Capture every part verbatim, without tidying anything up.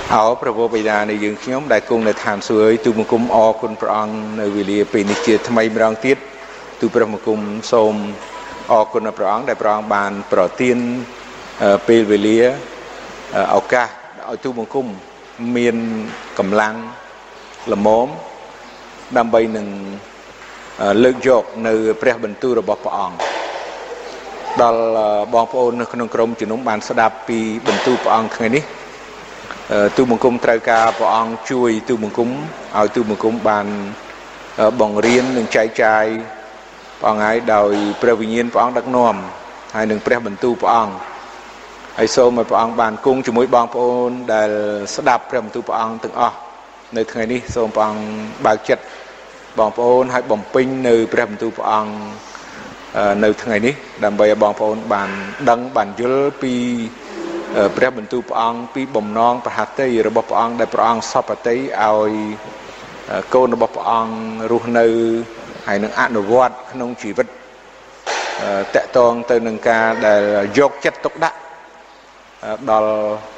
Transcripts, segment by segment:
áo Prabhu bây giờ này dừng nhóm đại cung để tham suy tu một cung o kun prang nơi vì lìa bên kia tham mấy rang tiết tu Prabhu một cung xôm o kun prang đại prang bàn pro tiên bên vì lìa áo ca ở tu một cung miền cầm lăng là móm đam bay nừng lực dọc nơi Prabhu bình tu rồi bỏ prang đó là bong phônក្នុងក្រុមជំនុំបានស្ដាប់ពីបន្ទូលព្រះអង្គថ្ងៃនេះទូបង្គំត្រូវការព្រះអង្គជួយទូបង្គំឲ្យទូបង្គំបានបង្រៀននិងចែកចាយព្រះអង្គឲ្យដោយព្រះវិញ្ញាណព្រះអង្គដឹកនាំហើយនឹងព្រះបន្ទូលព្រះអង្គហើយសូមឲ្យព្រះអង្គបានគង់ជាមួយបងប្អូនដែលស្ដាប់ព្រះបន្ទូលព្រះអង្គទាំងអស់នៅថ្ងៃនេះសូមព្រះអង្គបើកចិត្តបងប្អូនឲ្យបំពេញនៅព្រះបន្ទូលព្រះអង្គនៅថ្ងៃនេះដើម្បីឲ្យបងប្អូនបានដឹងបានយល់ពីព្រះបន្ទូលព្រះអង្គពីបំណងប្រហត្ថីរបស់ព្រះអង្គដែលព្រះអង្គសពតិឲ្យកូនរបស់ព្រះអង្គរស់នៅហើយនឹងអនុវត្តក្នុងជីវិតតកតងទៅនឹងការដែលយកចិត្តទុកដាក់ដល់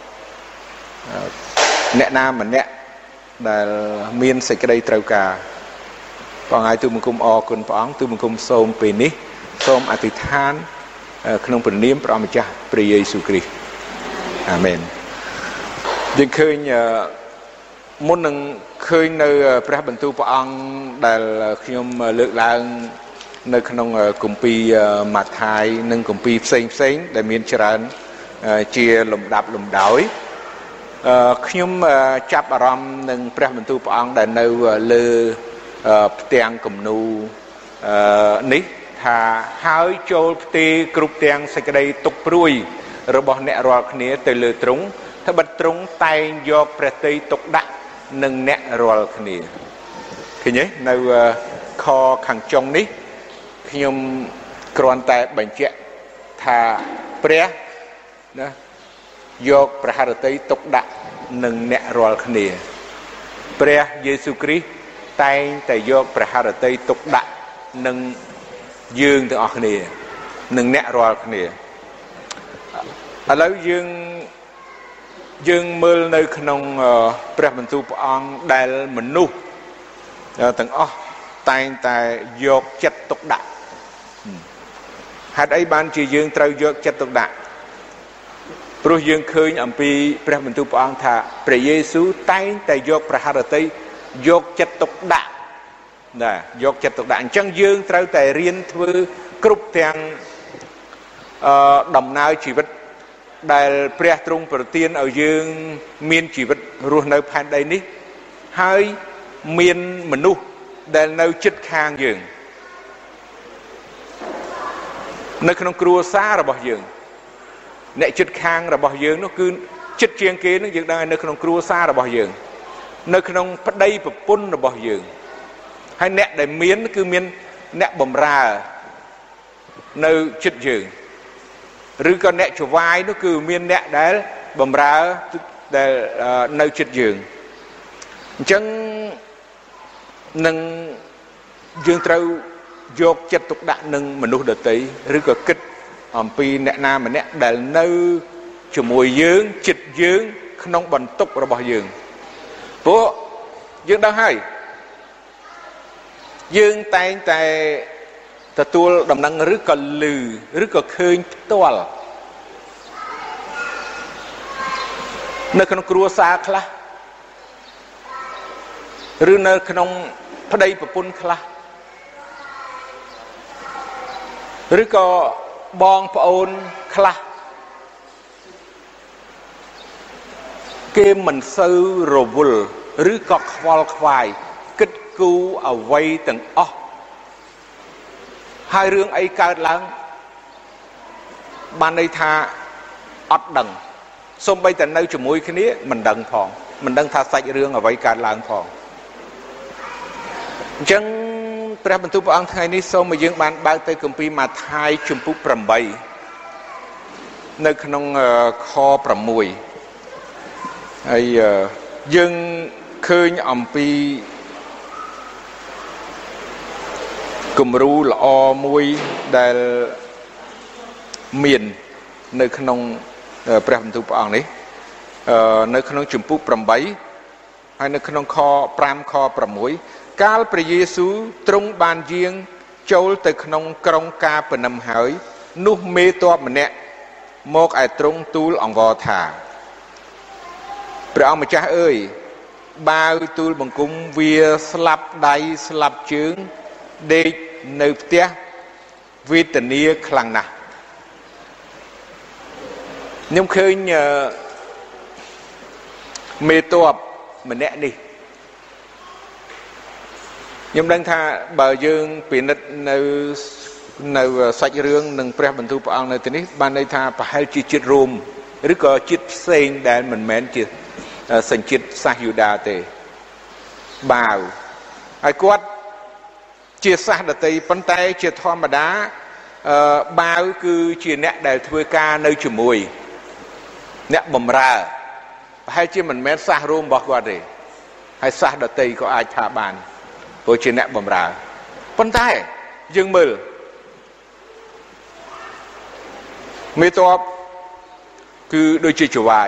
អ្នកណាម្នាក់ដែលមានសេចក្តីត្រូវការព្រះអង្គឲ្យទូបង្គំអរគុណព្រះអង្គទូបង្គំសូមពេលនេះសូមអធិដ្ឋានក្នុងព្រះនាមព្រះម្ចាស់ព្រះយេស៊ូវគ្រីស្ទអាមែនយើងឃើញមុននឹងឃើញនៅព្រះបន្ទូលព្រះអង្គដែលខ្ញុំលើកឡើងនៅក្នុងគម្ពីរម៉ាថាយនិងគម្ពីរផ្សេងផ្សេងដែលមានច្រើនជាលំដាប់លំដោយខ្ញុំចាប់អារម្មណ៍នឹងព្រះបន្ទូលព្រះអង្គដែលនៅលើផ្ទាំងគំនូនេះថាហើយចូលផ្ទេរគ្រប់ទាំងសេចក្តីទុក្ខព្រួយរបស់អ្នករាល់គ្នាទៅលើទ្រង់ត្បិតទ្រង់តែងយកព្រះទ័យទុកដាក់នឹងអ្នករាល់គ្នាឃើញទេនៅខខាងចុងនេះខ្ញុំគ្រាន់តែបញ្ជាក់ថាព្រះណាយកព្រះハរតីទុកដាក់នឹងអ្នករាល់គ្នាព្រះយេស៊ូវគ្រីស្ទតែងតែយកព្រះハរតីទុកដាក់នឹងយើងទាំងអស់គ្នានឹងអ្នករាល់គ្នាឥឡូវយើងយើងមើលនៅក្នុងព្រះបន្ទូលព្រះអង្គដែលមនុស្សទាំងអស់តែងតែយកចិត្តទុកដាក់ហេតុអីបានជាយើងត្រូវយកចិត្តទុកដាក់ព្រោះយើងឃើញអំពីព្រះបន្ទូលព្រះអង្គថាព្រះយេស៊ូវតែងតែយកព្រះハរតីយកចិត្តទុកដាក់ណាយកចិត្តទុកដាក់អញ្ចឹងយើងត្រូវតែរៀនធ្វើគ្រប់ទាំងអឺដំណើរជីវិតដែលព្រះទ្រង់ប្រទានឲ្យយើងមានជីវិតរស់នៅផែនដីនេះហើយមានមនុស្សដែលនៅជិតខាងយើងនៅក្នុងគ្រួសាររបស់យើងអ្នកជិតខាងរបស់យើងនោះគឺជិតជាងគេនឹងយើងដឹងនៅក្នុងគ្រួសាររបស់យើងនៅក្នុងប្តីប្រពន្ធរបស់យើងហើយអ្នកដែលមានគឺមានអ្នកបម្រើនៅជិតយើងឬក៏អ្នកចវាយនោះគឺមានអ្នកដែលបម្រើដែលនៅជិតយើងអញ្ចឹងនឹងយើងត្រូវយកចិត្តទុកដាក់នឹងមនុស្សដទៃឬក៏គិតអំពីអ្នកណាម្នាក់ដែលនៅជាមួយយើងជិតយើងក្នុងបន្ទុករបស់យើងព្រោះយើងដឹងហើយយើងតែងតែទទួលដំណឹងឬក៏ឮឬក៏ឃើញផ្ទាល់នៅក្នុងគ្រួសារខ្លះឬនៅក្នុងប្តីប្រពន្ធខ្លះឬក៏បងប្អូនខ្លះគេមិនសូវរវល់ឬក៏ខ្វល់ខ្វាយគិតគូរអ្វីទាំងអស់ហើយរឿងអីកើតឡើងបានន័យថាអត់ដឹងសូម្បីតែនៅជាមួយគ្នាមិនដឹងផងមិនដឹងថាសាច់រឿងអ្វីកើតឡើងផងអញ្ចឹងព្រះបន្ទូលព្រះអង្គថ្ងៃនេះសូមឲ្យយើងបានបើកទៅគម្ពីរម៉ាថាយជំពូកប្រាំនៅក្នុងខប្រាំមួយហើយយើងឃើញអំពីគំរូល្អមួយដែលមាននៅក្នុងព្រះបន្ទូលព្រះអង្គនេះនៅក្នុងជំពូកប្រាំបីហើយនៅក្នុងខប្រាំខប្រាំមួយកាលព្រះយេស៊ូវទ្រង់បានយាងចូលទៅក្នុងក្រុងកាពឺនឹមហើយនោះមេទ័pomម្នាក់មកឯទ្រង់ទូលអង្វរថាព្រះអង្គម្ចាស់អើយបាវទូលបង្គំវាស្លាប់ដៃស្លាប់ជើងដេកនៅផ្ទះវេទនាខ្លាំងណាស់ខ្ញុំឃើញមេទ័pomម្នាក់នេះខ្ញុំដឹងថាបើយើងពិនិត្យនៅនៅសាច់រឿងនឹងព្រះបន្ទូលព្រះអង្គនៅទីនេះបានន័យថាប្រហែលជាជាតិរ៉ូមឬក៏ជាតិផ្សេងដែលមិនមែនជាសញ្ជាតិសាសយូដាទេបាវហើយគាត់ជាសាសដតីប៉ុន្តែជាធម្មតាបាវគឺជាអ្នកដែលធ្វើការនៅជាមួយអ្នកបម្រើប្រហែលជាមិនមែនសាសរ៉ូមរបស់គាត់ទេហើយសាសដតីក៏អាចថាបានព្រោះជាអ្នកបម្រើប៉ុន្តែយើងមើលមេទ័ពគឺដូចជាចវាយ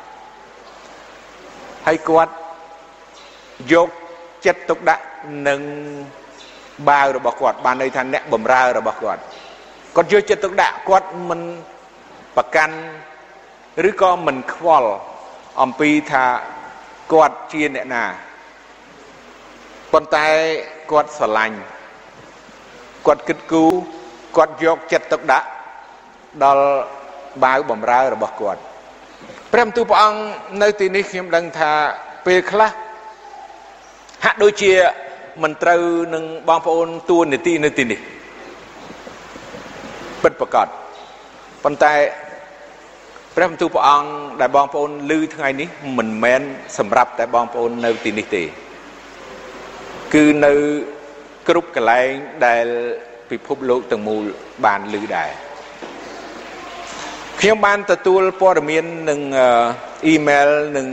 ហើយគាត់យកចិត្តទុកដាក់នឹងបាវរបស់គាត់បានន័យថាអ្នកបម្រើរបស់គាត់គាត់យកចិត្តទុកដាក់គាត់មិនប្រកាន់ឬក៏មិនខ្វល់អំពីថាគាត់ជាអ្នកណាប៉ុន្តែគាត់ស្រឡាញ់គាត់គិតគូរគាត់យកចិត្តទុកដាក់ដល់បាវបម្រើរបស់គាត់ព្រះបន្ទូលព្រះអង្គនៅទីនេះខ្ញុំដឹងថាពេលខ្លះហាក់ដូចជាមិនត្រូវនឹងបងប្អូនតួនាទីនៅទីនេះពិតប្រាកដប៉ុន្តែព្រះបន្ទូលព្រះអង្គដែលបងប្អូនឮថ្ងៃនេះមិនមែនសម្រាប់តែបងប្អូននៅទីនេះទេគឺនៅគ្រប់កន្លែងដែលពិភពលោកទាំងមូលបានឮដែរខ្ញុំបានទទួលព័ត៌មាននឹងអ៊ីមែលនឹង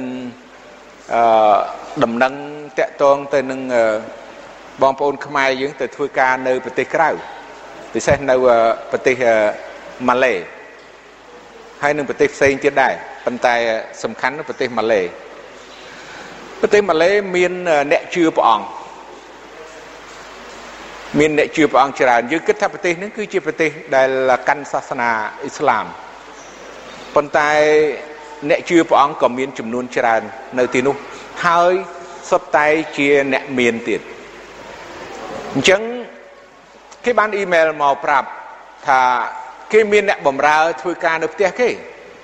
ដំណឹងតាក់ទងទៅនឹងបងប្អូនខ្មែរយើងទៅធ្វើការនៅប្រទេសក្រៅពិសេសនៅប្រទេសម៉ាឡេហើយនឹងប្រទេសផ្សេងទៀតដែរប៉ុន្តែសំខាន់នៅប្រទេសម៉ាឡេប្រទេសម៉ាឡេមានអ្នកជឿព្រះអង្គមានអ្នកជឿព្រះអង្គច្រើនយើងគិតថាប្រទេសនេះគឺជាប្រទេសដែលកាន់សាសនាអ៊ីស្លាមប៉ុន្តែអ្នកជឿព្រះអង្គក៏មានចំនួនច្រើននៅទីនោះហើយសុទ្ធតែជាអ្នកមានទៀតអញ្ចឹងគេបានអ៊ីមែលមកប្រាប់ថាគេមានអ្នកបម្រើធ្វើការនៅផ្ទះគេ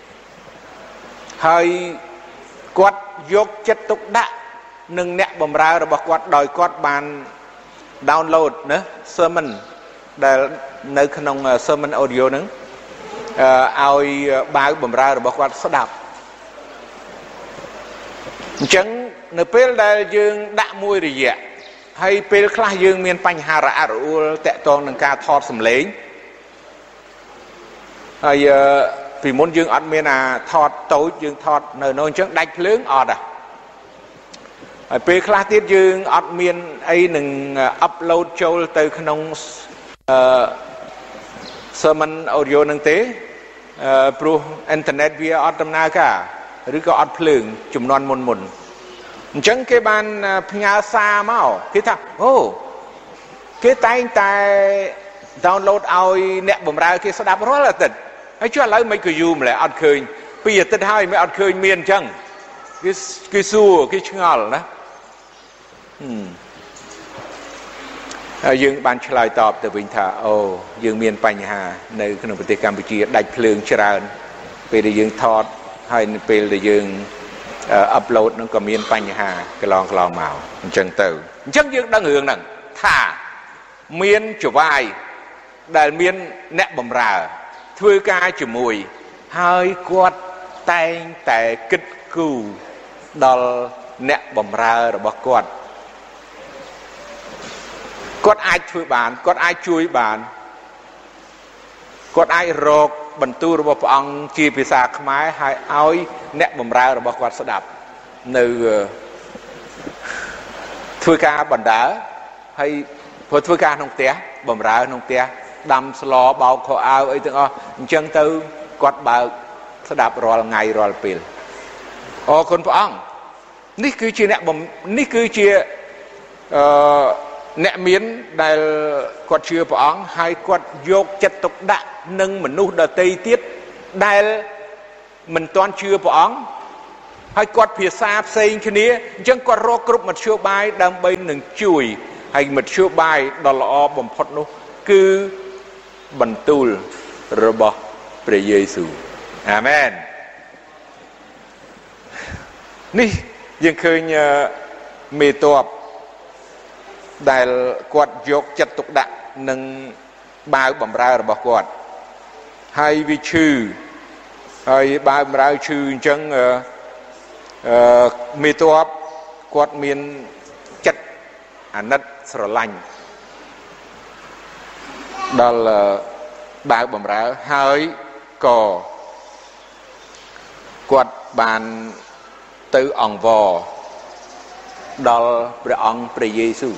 ហើយគាត់យកចិត្តទុកដាក់នឹងអ្នកបម្រើរបស់គាត់ដោយគាត់បាន download ណា sermon ដែលនៅក្នុង sermon audio ហ្នឹងឲ្យបាវបម្រើរបស់គាត់ស្ដាប់អញ្ចឹងនៅពេលដែលយើងដាក់មួយរយៈហើយពេលខ្លះយើងមានបញ្ហារអាក់រអួលតាក់ទងនឹងការថតសំឡេងហើយពីមុនយើងអត់មានអាថតតូចយើងថតនៅនោះអញ្ចឹងដាច់ភ្លើងអត់ដែរហើយពេលខ្លះទៀតយើងអត់មានអីនឹង upload ចូលទៅក្នុងអឺ sermon audio នឹងទេព្រោះអ៊ីនធឺណិតវាអត់ដំណើរការឬក៏អត់ភ្លើងចំនួនមុនមុនអញ្ចឹងគេបានផ្ញើសារមកគេថាអូគេតែងតែ download ឲ្យអ្នកបម្រើគេស្ដាប់រាល់អាទិត្យហើយចុះឥឡូវមិនក៏យូរម្ល៉េះអត់ឃើញពីអាទិត្យហើយមិនអត់ឃើញមានអញ្ចឹងគេគេសួរគេឆ្ងល់ណាហើយយើងបានឆ្លើយតបទៅវិញថាអូយើងមានបញ្ហានៅក្នុងប្រទេសកម្ពុជាដាច់ភ្លើងច្រើនពេលដែលយើងថតហើយនៅពេលដែលយើងអាប់ឡូតនឹងក៏មានបញ្ហាកន្លងកន្លងមកអញ្ចឹងទៅអញ្ចឹងយើងដឹងរឿងហ្នឹងថាមានចវាយដែលមានអ្នកបម្រើធ្វើការជាមួយហើយគាត់តែងតែគិតគូរដល់អ្នកបម្រើរបស់គាត់គាត់អាចធ្វើបានគាត់អាចជួយបានគាត់អាចរកបន្ទូលរបស់ព្រះអង្គជាភាសាខ្មែរហើយឲ្យអ្នកបម្រើរបស់គាត់ស្ដាប់នៅធ្វើការបណ្ដើហើយព្រោះធ្វើការក្នុងផ្ទះបម្រើក្នុងផ្ទះដាំស្លបោកខោអាវអីទាំងអស់អញ្ចឹងទៅគាត់បើកស្ដាប់រាល់ថ្ងៃរាល់ពេលអអរគុណព្រះអង្គនេះគឺជាអ្នកនេះគឺជាអឺអ្នកមានដែលគាត់ជឿព្រះអង្គហើយគាត់យកចិត្តទុកដាក់នឹងមនុស្សដទៃទៀតដែលមិនទាន់ជឿព្រះអង្គហើយគាត់ភាសាផ្សេងគ្នាអញ្ចឹងគាត់រកគ្រប់មធ្យោបាយដើម្បីនឹងជួយហើយមធ្យោបាយដ៏ល្អបំផុតនោះគឺបន្ទូលរបស់ព្រះយេស៊ូវអាមែននេះយើងឃើញមេតបដែលគាត់យកចិត្តទុកដាក់នឹងបាវបំរើរបស់គាត់ហើយវាឈឺហើយបាវបំរើឈឺអញ្ចឹងអឺមេតបគាត់មានចិត្តអាណិតស្រឡាញ់ដល់បាវបំរើហើយក៏គាត់បានទៅអង្វរដល់ព្រះអង្គព្រះយេស៊ូវ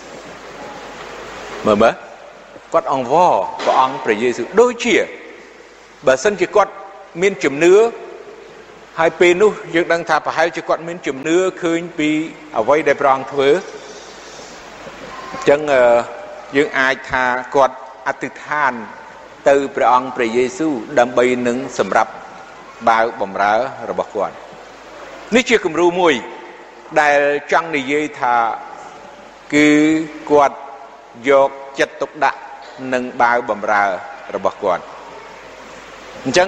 មើលមើលគាត់អង្វរព្រះអង្គព្រះយេស៊ូវដូចជាបើសិនជាគាត់មានជំនឿហើយពេលនោះយើងដឹងថាប្រហែលជាគាត់មានជំនឿឃើញពីអ្វីដែលព្រះអង្គធ្វើអញ្ចឹងយើងអាចថាគាត់អធិដ្ឋានទៅព្រះអង្គព្រះយេស៊ូវដើម្បីនឹងសម្រាប់បាវបំរើរបស់គាត់នេះជាគំរូមួយដែលចង់និយាយថាគឺគាត់យកចិត្តទុកដាក់នឹងបាវបំរើរបស់គាត់អញ្ចឹង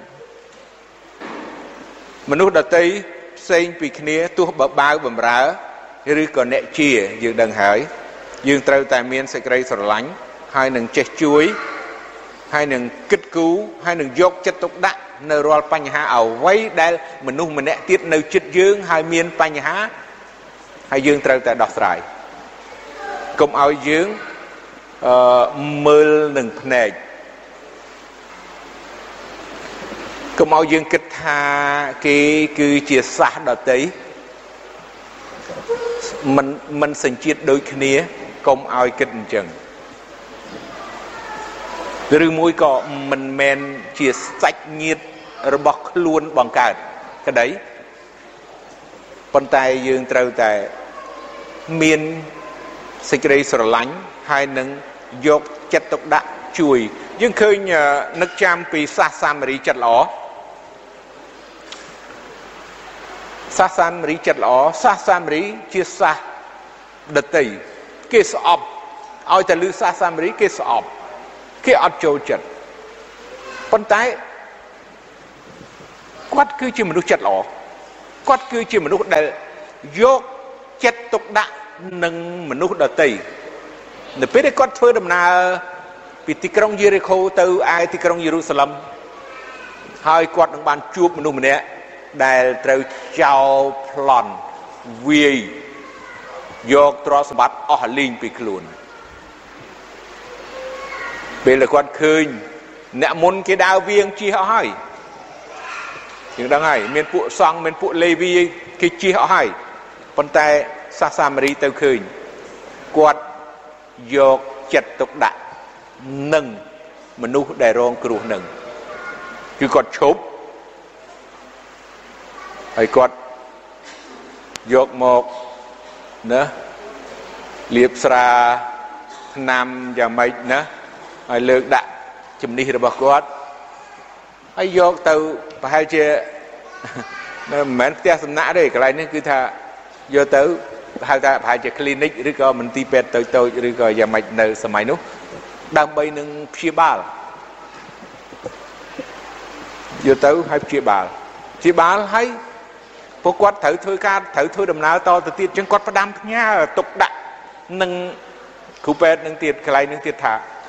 មនុស្សដទៃផ្សេងពីគ្នាទោះបើបាវបំរើឬក៏អ្នកជាយើងដឹងហើយយើងត្រូវតែមានសេចក្តីស្រឡាញ់ហើយនឹងចេះជួយហើយនឹងគិតគូរហើយនឹងយកចិត្តទុកដាក់នៅរាល់បញ្ហាអ្វីដែលមនុស្សម្នាក់ទៀតនៅជិតយើងហើយមានបញ្ហាហើយយើងត្រូវតែដោះស្រាយកុំឲ្យយើងអឺមើលនឹងភ្នែកកុំឲ្យយើងគិតថាគេគឺជាសាសដតីមិនមិនសញ្ជាតិដូចគ្នាកុំឲ្យគិតអញ្ចឹងឬមួយក៏មិនមែនជាសាច់ញាតិរបស់ខ្លួនបង្កើតក្តីប៉ុន្តែយើងត្រូវតែមានសេចក្តីស្រឡាញ់ហើយនឹងយកចិត្តទុកដាក់ជួយយើងឃើញនឹកចាំពីសាសសាមារីចិត្តល្អសាសសាមារីចិត្តល្អសាសសាមារីជាសាសដតីគេស្អប់ឲ្យតែឮសាសសាមារីគេស្អប់គេអត់ចូលចិត្តប៉ុន្តែគាត់គឺជាមនុស្សចិត្តល្អគាត់គឺជាមនុស្សដែលយកចិត្តទុកដាក់នឹងមនុស្សដទៃនៅពេលដែលគាត់ធ្វើដំណើរពីទីក្រុងយេរីកូទៅឯទីក្រុងយេរូសាឡិមហើយគាត់នឹងបានជួបមនុស្សម្នាក់ដែលត្រូវចោលប្លន់វាយយកទ្រព្យសម្បត្តិអស់លីងពីខ្លួនពេលដែលគាត់ឃើញអ្នកមុនគេដើរវាងជិះអស់ហើយយើងដឹងហើយមានពួកសង្ឃមានពួកលេវីគេជិះអស់ហើយប៉ុន្តែសាសសាមារីទៅឃើញគាត់យកចិត្តទុកដាក់នឹងមនុស្សដែលរងគ្រោះនឹងគឺគាត់ឈប់ហើយគាត់យកមកណាលាបស្រាថ្នាំយ៉ាងម៉េចណាហើយលើកដាក់ជំនិះរបស់គាត់ហើយយកទៅប្រហែលជាមិនមែនផ្ទះសំណាក់ទេកន្លែងនេះគឺថាយកទៅហៅថាប្រហែលជា clinic ឬក៏មន្ទីរពេទ្យតូចៗឬក៏យ៉ាងម៉េចនៅសម័យនោះដើម្បីនឹងព្យាបាលយកទៅឲ្យព្យាបាលព្យាបាលហើយពួកគាត់ត្រូវធ្វើការត្រូវធ្វើដំណើរតទៅទៀតអញ្ចឹងគាត់ផ្ដាំផ្ញើទុកដាក់នឹងគ្រូពេទ្យនឹងទៀតកន្លែងនឹងទៀតថា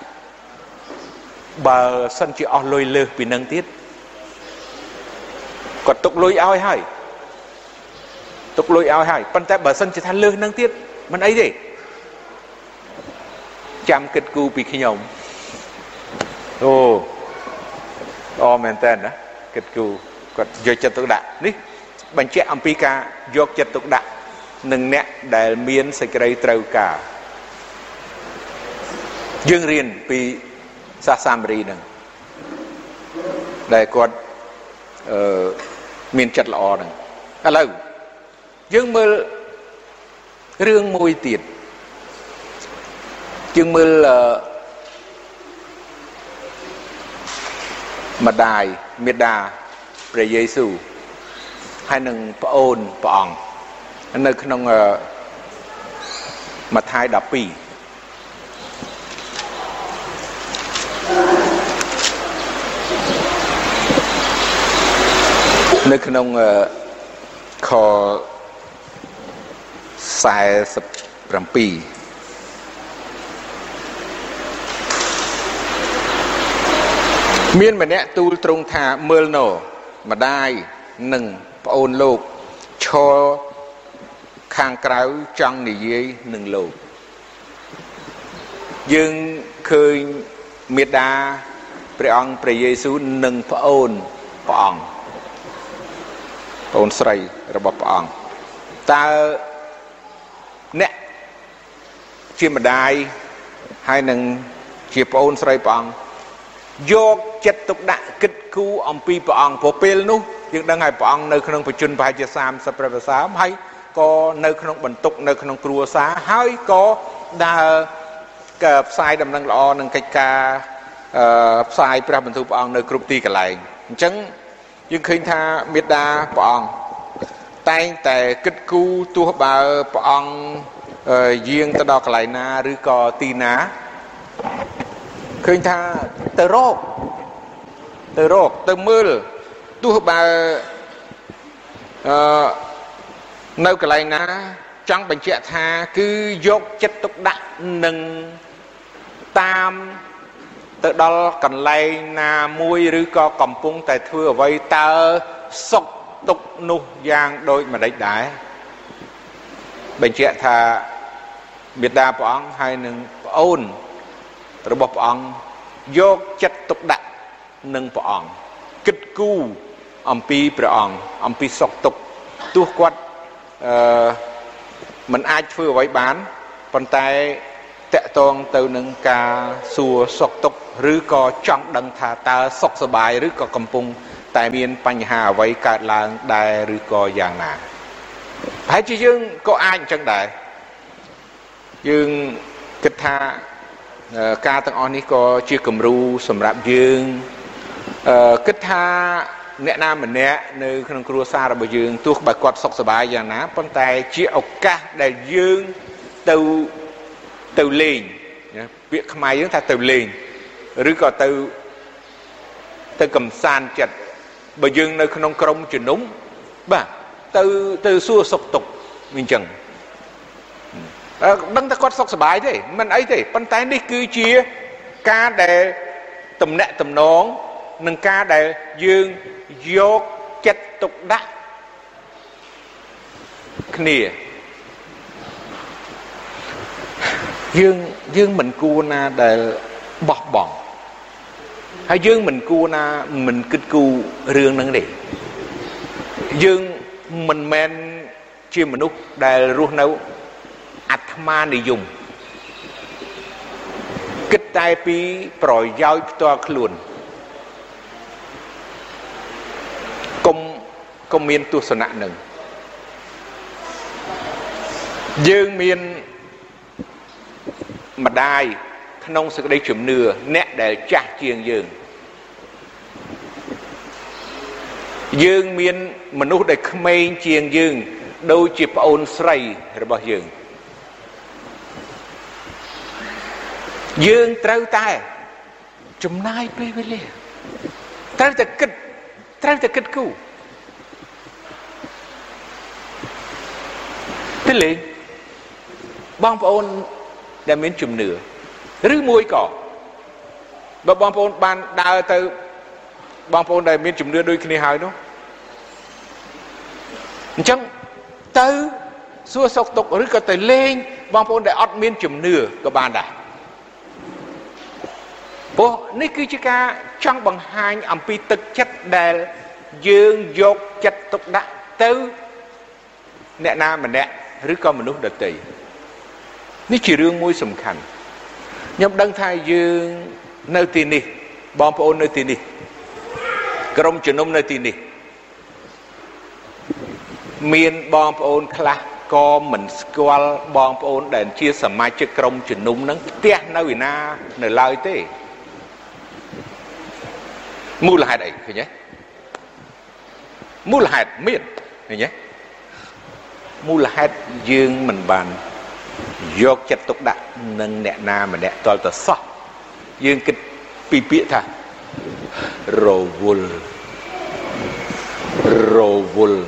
បើសិនជាអស់លុយលើសពីនឹងទៀតគាត់ទុកលុយឲ្យហើយទុកលុយឲ្យហើយប៉ុន្តែបើសិនជាថាលើសនឹងទៀតមិនអីទេចាំគិតគូរពីខ្ញុំអូអូមែនតើណាគិតគូរគាត់យកចិត្តទុកដាក់នេះបញ្ជាក់អំពីការយកចិត្តទុកដាក់នឹងអ្នកដែលមានសេចក្តីត្រូវការយើងរៀនពីសាសសាមារីហ្នឹងដែលគាត់អឺមានចិត្តល្អហ្នឹងឥឡូវយើងមើលរឿងមួយទៀតយើងមើលម្ដាយមេដាព្រះយេស៊ូវហើយនឹងប្អូនព្រះអង្គនៅក្នុងម៉ាថាយដប់ពីរនៅក្នុងខសែសិបប្រាំពីរមានម្នាក់ទូលទ្រង់ថាមើលណូម្ដាយនិងប្អូនលោកឈរខាងក្រៅចង់និយាយនឹងលោកយើងឃើញមេដាព្រះអង្គព្រះយេស៊ូវនិងប្អូនព្រះអង្គប្អូនស្រីរបស់ព្រះអង្គតើអ្នកជាម្ដាយហើយនឹងជាប្អូនស្រីព្រះអង្គយកចិត្តទុកដាក់គិតគូរអំពីព្រះអង្គព្រោះពេលនោះយើងដឹងហើយព្រះអង្គនៅក្នុងបច្ចុប្បន្នប្រហែលជាសាមសិបព្រះវស្សាហើយក៏នៅក្នុងបន្ទុកនៅក្នុងគ្រួសារហើយក៏ដើរផ្សាយដំណឹងល្អនឹងកិច្ចការផ្សាយព្រះបន្ទូលព្រះអង្គនៅគ្រប់ទីកន្លែងអញ្ចឹងយើងឃើញថាមេត្តាព្រះអង្គតែងតែគិតគូរទោះបើព្រះអង្គយាងទៅដល់កន្លែងណាឬក៏ទីណាឃើញថាទៅរកទៅរកទៅមើលទោះបើអឺនៅកន្លែងណាចង់បញ្ជាក់ថាគឺយកចិត្តទុកដាក់នឹងតាមទៅដល់កន្លែងណាមួយឬក៏កំពុងតែធ្វើអ្វីតើសុខទុក្ខនោះយ៉ាងដូចម្ដេចដែរបញ្ជាក់ថាមេត្តាព្រះអង្គហើយនឹងប្អូនរបស់ព្រះអង្គយកចិត្តទុកដាក់នឹងព្រះអង្គគិតគូរអំពីព្រះអង្គអំពីសុខទុក្ខទោះគាត់អឺមិនអាចធ្វើអ្វីបានប៉ុន្តែតកតងទៅនឹងការសួរសុខទុក្ខឬក៏ចង់ដឹងថាតើសុខសប្បាយឬក៏កំពុងតែមានបញ្ហាអ្វីកើតឡើងដែរឬក៏យ៉ាងណាហើយជាយើងក៏អាចអញ្ចឹងដែរយើងគិតថាការទាំងអស់នេះក៏ជាគំរូសម្រាប់យើងគិតថាអ្នកណាម្នាក់នៅក្នុងគ្រួសាររបស់យើងទោះបើគាត់សុខសប្បាយយ៉ាងណាប៉ុន្តែជាឱកាសដែលយើងទៅទៅលេងពាក្យខ្មែរយើងថាទៅលេងឬក៏ទៅទៅកំសាន្តចិត្តបើយើងនៅក្នុងក្រុមជំនុំបាទទៅទៅសួរសុខទុក្ខអញ្ចឹងដឹងថាគាត់សុខសប្បាយទេមិនអីទេប៉ុន្តែនេះគឺជាការដែលទំនាក់ទំនងនឹងការដែលយើងយកចិត្តទុកដាក់គ្នាយើងយើងមិនគួរណាដែលបោះបង់ហើយយើងមិនគួរណាមិនគិតគូររឿងហ្នឹងទេយើងមិនមែនជាមនុស្សដែលរស់នៅអាត្មានិយមគិតតែពីប្រយោជន៍ផ្ទាល់ខ្លួនកុំកុំមានទស្សនៈនឹងយើងមានម្ដាយក្នុងសេចក្តីជំនឿអ្នកដែលចាស់ជាងយើងយើងមានមនុស្សដែលក្មេងជាងយើងដូចជាប្អូនស្រីរបស់យើងយើងត្រូវតែចំណាយពេលវេលាត្រូវតែគិតត្រូវតែគិតគូរទៅលេងបងប្អូនដែលមានជំនឿឬមួយក៏បើបងប្អូនបានដើរទៅបងប្អូនដែលមានជំនឿដូចគ្នាហើយនោះអញ្ចឹងទៅសួរសុខទុក្ខឬក៏ទៅលេងបងប្អូនដែលអត់មានជំនឿក៏បានដែរព្រោះនេះគឺជាការចង់បង្ហាញអំពីទឹកចិត្តដែលយើងយកចិត្តទុកដាក់ទៅអ្នកណាម្នាក់ឬក៏មនុស្សដទៃនេះជារឿងមួយសំខាន់ខ្ញុំដឹងថាយើងនៅទីនេះបងប្អូននៅទីនេះក្រុមជំនុំនៅទីនេះ miền bom ôn khla có mình squal bom ôn đèn chia sẻ mai chiếc công chuyển nung nắng tia nơi Việt Nam nơi lai thế mua là hai đấy nhé mua là hai miền này nhé mua là hai dương mình bàn dọc chặt tục đặt nâng nẹt na mà nẹt toàn tờ sọ dương cái pi pi tha rồ vul rồ vul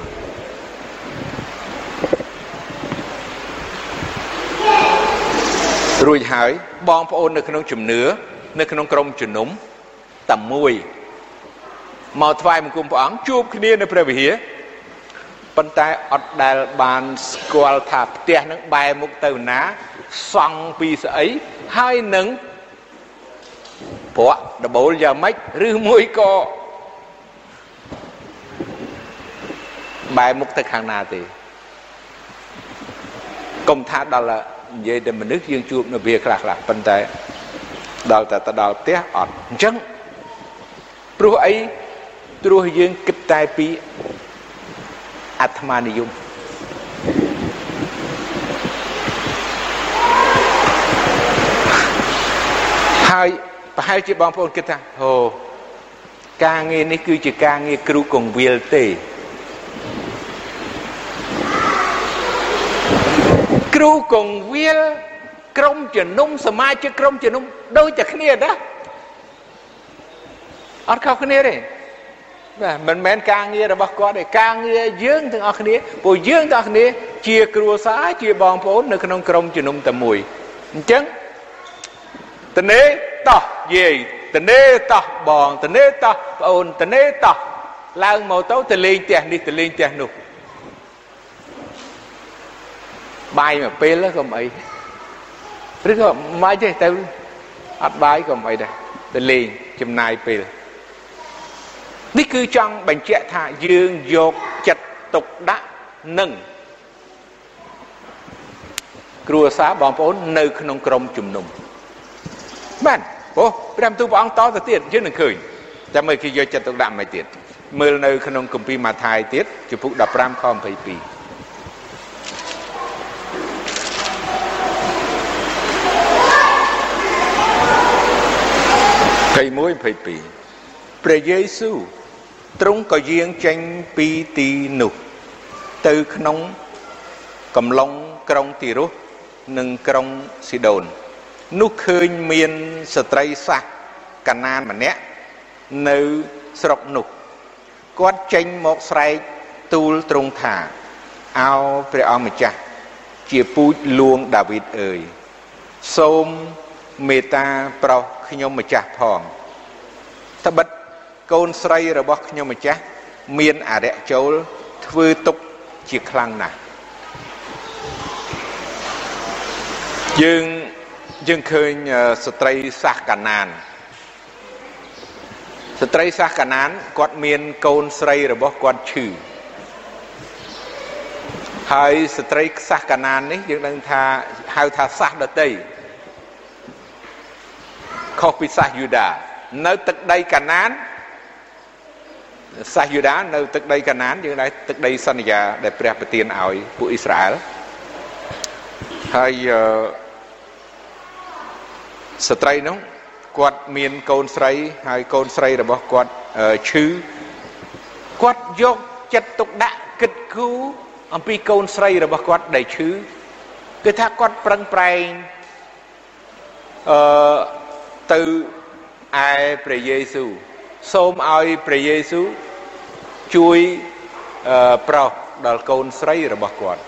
rồi hỏi bom phôn nơiក្នុងជំនឿនៅក្នុងក្រុមជំនុំតែមួយមកថ្វាយបង្គំព្រះអង្គជួបគ្នានៅព្រះវិហារប៉ុន្តែអត់ដែលបានស្គាល់ថាផ្ទះនឹងបែរមុខទៅណាសង់ពីស្អីហើយនឹងព្រោះដបូលយ៉ាងម៉េចឬមួយក៏បែរមុខទៅខាងណាទេកុំថាដល់និយាយតែមនុស្សយើងជួបនៅវាខ្លះខ្លះប៉ុន្តែដល់តែទៅដល់ផ្ទះអត់អញ្ចឹងព្រោះអីព្រោះយើងគិតតែពីអាត្មានិយមហើយប្រហែលជាបងប្អូនគិតថាអូការងារនេះគឺជាការងារគ្រូកងវិលទេគ្រូកងវិលក្រុមជំនុំសមាជិកក្រុមជំនុំដូចតែគ្នាណាអត់ខុសគ្នាទេបាទមិនមែនការងាររបស់គាត់ទេការងារយើងទាំងអស់គ្នាពួកយើងទាំងអស់គ្នាជាគ្រួសារជាបងប្អូននៅក្នុងក្រុមជំនុំតែមួយអញ្ចឹងតនេតោះយាយតនេតោះបងតនេតោះប្អូនតនេតោះឡើងមកទៅទៅលេងផ្ទះនេះទៅលេងផ្ទះនោះបាយមួយពេលក៏មិនអីឬក៏មិនទេទៅអត់បាយក៏មិនអីដែរទៅលេងចំណាយពេលនេះគឺចង់បញ្ជាក់ថាយើងយកចិត្តទុកដាក់នឹងគ្រួសារបងប្អូននៅក្នុងក្រុមជំនុំបានអូព្រះបន្ទូលព្រះអង្គតទៅទៀតយើងនឹងឃើញតែមើលគេយកចិត្តទុកដាក់មិនទៀតមើលនៅក្នុងគម្ពីរម៉ាថាយទៀតជំពូកដប់ប្រាំខម្ភៃពីរភ័យមួយភ័យពីរព្រះយេស៊ូវទ្រង់ក៏យាងចេញពីទីនោះទៅក្នុងកំឡុងក្រុងទីរុសនិងក្រុងស៊ីដូននោះឃើញមានស្ត្រីសាសកាណានម្នាក់នៅស្រុកនោះគាត់ចេញមកស្រែកទូលទ្រង់ថាអោព្រះអង្គម្ចាស់ជាពូជលួងដាវីតអើយសូមមេត្តាប្រោសខ្ញុំម្ចាស់ផងត្បិតកូនស្រីរបស់ខ្ញុំម្ចាស់មានអរិយចូលធ្វើទុកជាខ្លាំងណាស់យើងយើងឃើញស្ត្រីសាសកាណានស្ត្រីសាសកាណានគាត់មានកូនស្រីរបស់គាត់ឈឺហើយស្ត្រីសាសកាណាននេះយើងដឹងថាហៅថាសាសដតីខុសពីសាសយូដានៅទឹកដីកាណានសាសយូដានៅទឹកដីកាណានយើងដែរទឹកដីសន្យាដែលព្រះប្រទានឲ្យពួកអ៊ីស្រាអែលហើយស្ត្រីនោះគាត់មានកូនស្រីហើយកូនស្រីរបស់គាត់ឈឺគាត់យកចិត្តទុកដាក់គិតគូរអំពីកូនស្រីរបស់គាត់ដែលឈឺគឺថាគាត់ប្រឹងប្រែងអឺទៅឯព្រះយេស៊ូវសូមឲ្យព្រះយេស៊ូវជួយប្រោសដល់កូនស្រីរបស់គាត់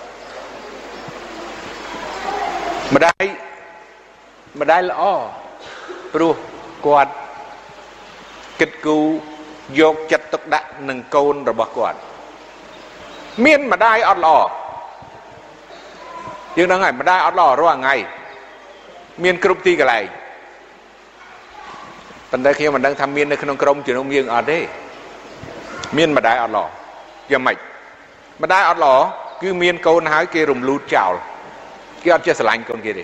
ម្ដាយម្ដាយល្អព្រោះគាត់គិតគូរយកចិត្តទុកដាក់នឹងកូនរបស់គាត់មានម្ដាយអត់ល្អយើងដឹងហើយម្ដាយអត់ល្អរាល់ថ្ងៃមានគ្រប់ទីកន្លែងប៉ុន្តែខ្ញុំមិនដឹងថាមាននៅក្នុងក្រុមជំនុំយើងអត់ទេមានម្ដាយអត់ល្អយ៉ាងម៉េចម្ដាយអត់ល្អគឺមានកូនហើយគេរំលូតចោលគេអត់ចេះស្រឡាញ់កូនគេទេ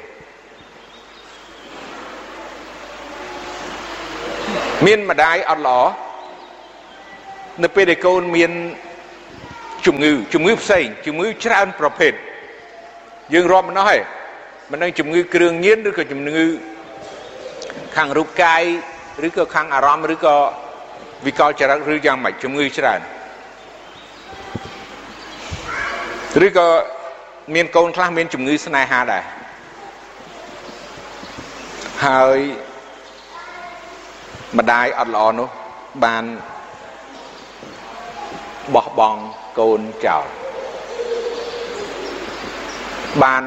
មានម្ដាយអត់ល្អនៅពេលដែលកូនមានជំងឺជំងឺផ្សេងជំងឺច្រើនប្រភេទយើងរាប់មិនអស់ទេមិនដឹងជំងឺគ្រឿងញៀនឬក៏ជំងឺខាងរូបកាយឬក៏ខាងអារម្មណ៍ឬក៏វិកលចរិតឬយ៉ាងម៉េចជំងឺច្រើនឬក៏មានកូនខ្លះមានជំងឺស្នេហាដែរហើយម្ដាយអត់ល្អនោះបានបោះបង់កូនចោលបាន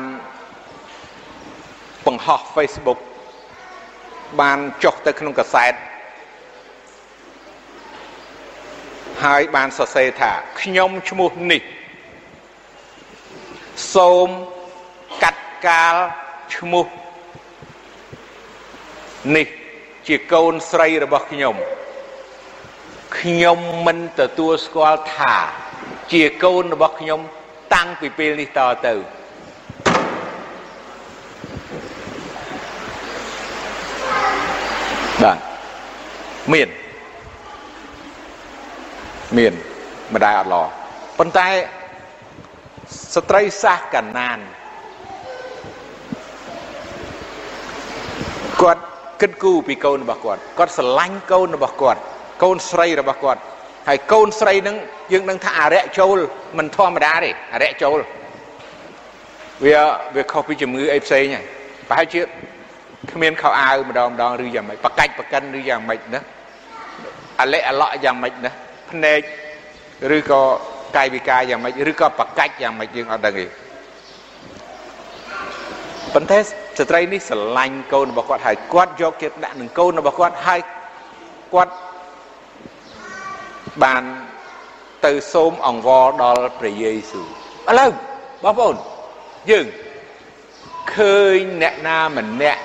បង្ហោះ Facebook បានចុះទៅក្នុងកាសែតហើយបានសរសេរថាខ្ញុំឈ្មោះនេះសូមកាត់កាលឈ្មោះនេះជាកូនស្រីរបស់ខ្ញុំខ្ញុំមិនទទួលស្គាល់ថាជាកូនរបស់ខ្ញុំតាំងពីពេលនេះតទៅបាទមានមានម្ដាយអត់ល្អប៉ុន្តែស្ត្រីសាសកាណានគាត់គិតគូរពីកូនរបស់គាត់គាត់ស្រឡាញ់កូនរបស់គាត់កូនស្រីរបស់គាត់ហើយកូនស្រីហ្នឹងយើងដឹងថាអរិយចូលមិនធម្មតាទេអរិយចូលវាវាខុសពីជំងឺអីផ្សេងហើយប្រហែលជាគ្មានខោអាវម្ដងម្ដងឬយ៉ាងម៉េចបកាច់បកិនឬយ៉ាងម៉េចណាអាឡិអាឡក់យ៉ាងម៉េចណាភ្នែកឬក៏កាយវិការយ៉ាងម៉េចឬក៏បកាច់យ៉ាងម៉េចយើងអត់ដឹងទេប៉ុន្តែស្ត្រីនេះស្រឡាញ់កូនរបស់គាត់ហើយគាត់យកចិត្តដាក់នឹងកូនរបស់គាត់ហើយគាត់បានទៅសូមអង្វរដល់ព្រះយេស៊ូវឥឡូវបងប្អូនយើងឃើញអ្នកណាម្នាក់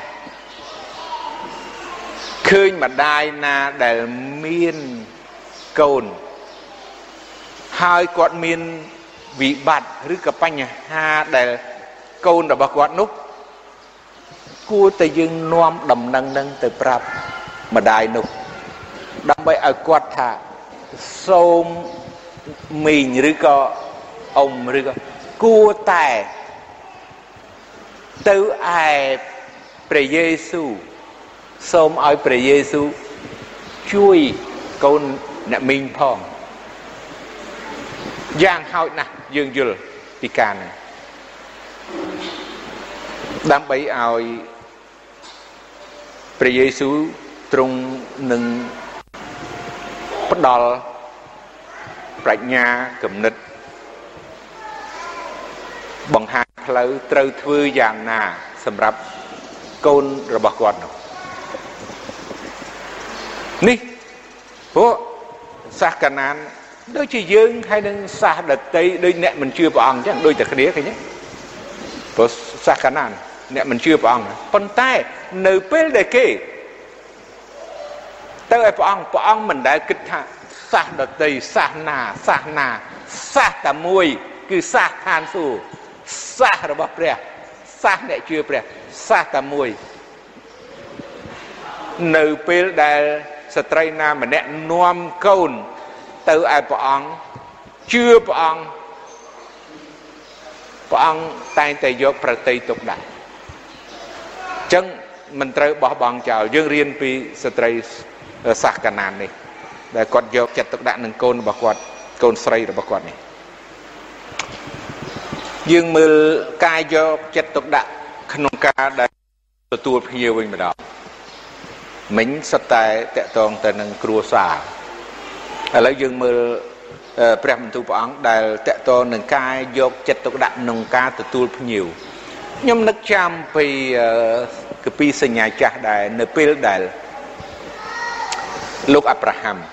ឃើញម្ដាយណាដែលមានកូនហើយគាត់មានវិបត្តិឬក៏បញ្ហាដែលកូនរបស់គាត់នោះគួរតែយើងនាំដំណឹងនឹងទៅប្រាប់ម្ដាយនោះដើម្បីឲ្យគាត់ថាសូមមីងឬក៏អ៊ំឬក៏គួរតែទៅឯព្រះយេស៊ូវសូមឲ្យព្រះយេស៊ូវជួយកូនអ្នកមីងផងយ៉ាងហោចណាស់យើងយល់ពីការនេះដើម្បីឲ្យព្រះយេស៊ូវទ្រង់នឹងផ្ដល់ប្រាជ្ញាគំនិតបង្ហាញផ្លូវត្រូវធ្វើយ៉ាងណាសម្រាប់កូនរបស់គាត់នោះនេះព្រោះសាសកាណានដូចជាយើងហើយនឹងសាសដតីដូចអ្នកមិនជឿព្រះអង្គអញ្ចឹងដូចតែគ្នាឃើញទេព្រោះសាសកាណានអ្នកមិនជឿព្រះអង្គប៉ុន្តែនៅពេលដែលគេទៅឲ្យព្រះអង្គព្រះអង្គមិនដែលគិតថាសាសដតីសាសណាសាសណាសាសតែមួយគឺសាសឋានសួគ៌សាសរបស់ព្រះសាសអ្នកជឿព្រះសាសតែមួយនៅពេលដែលស្ត្រីណាម្នាក់នាំកូនទៅឲ្យព្រះអង្គជឿព្រះអង្គព្រះអង្គតែងតែយកប្រតិទុកដាក់អញ្ចឹងមិនត្រូវបោះបង់ចោលយើងរៀនពីស្ត្រីសាសកាណាននេះដែលគាត់យកចិត្តទុកដាក់នឹងកូនរបស់គាត់កូនស្រីរបស់គាត់នេះយើងមើលការយកចិត្តទុកដាក់ក្នុងការដែលទទួលភ្ញៀវវិញម្ដងមិញសុទ្ធតែតកតងទៅនឹងគ្រួសារឥឡូវយើងមើលព្រះបន្ទូលព្រះអង្គដែលតកតងនឹងការយកចិត្តទុកដាក់ក្នុងការទទួលភ្ញៀវខ្ញុំនឹកចាំពីគម្ពីរសញ្ញាចាស់ដែរនៅពេលដែលលោកអាប់រ៉ាហាំ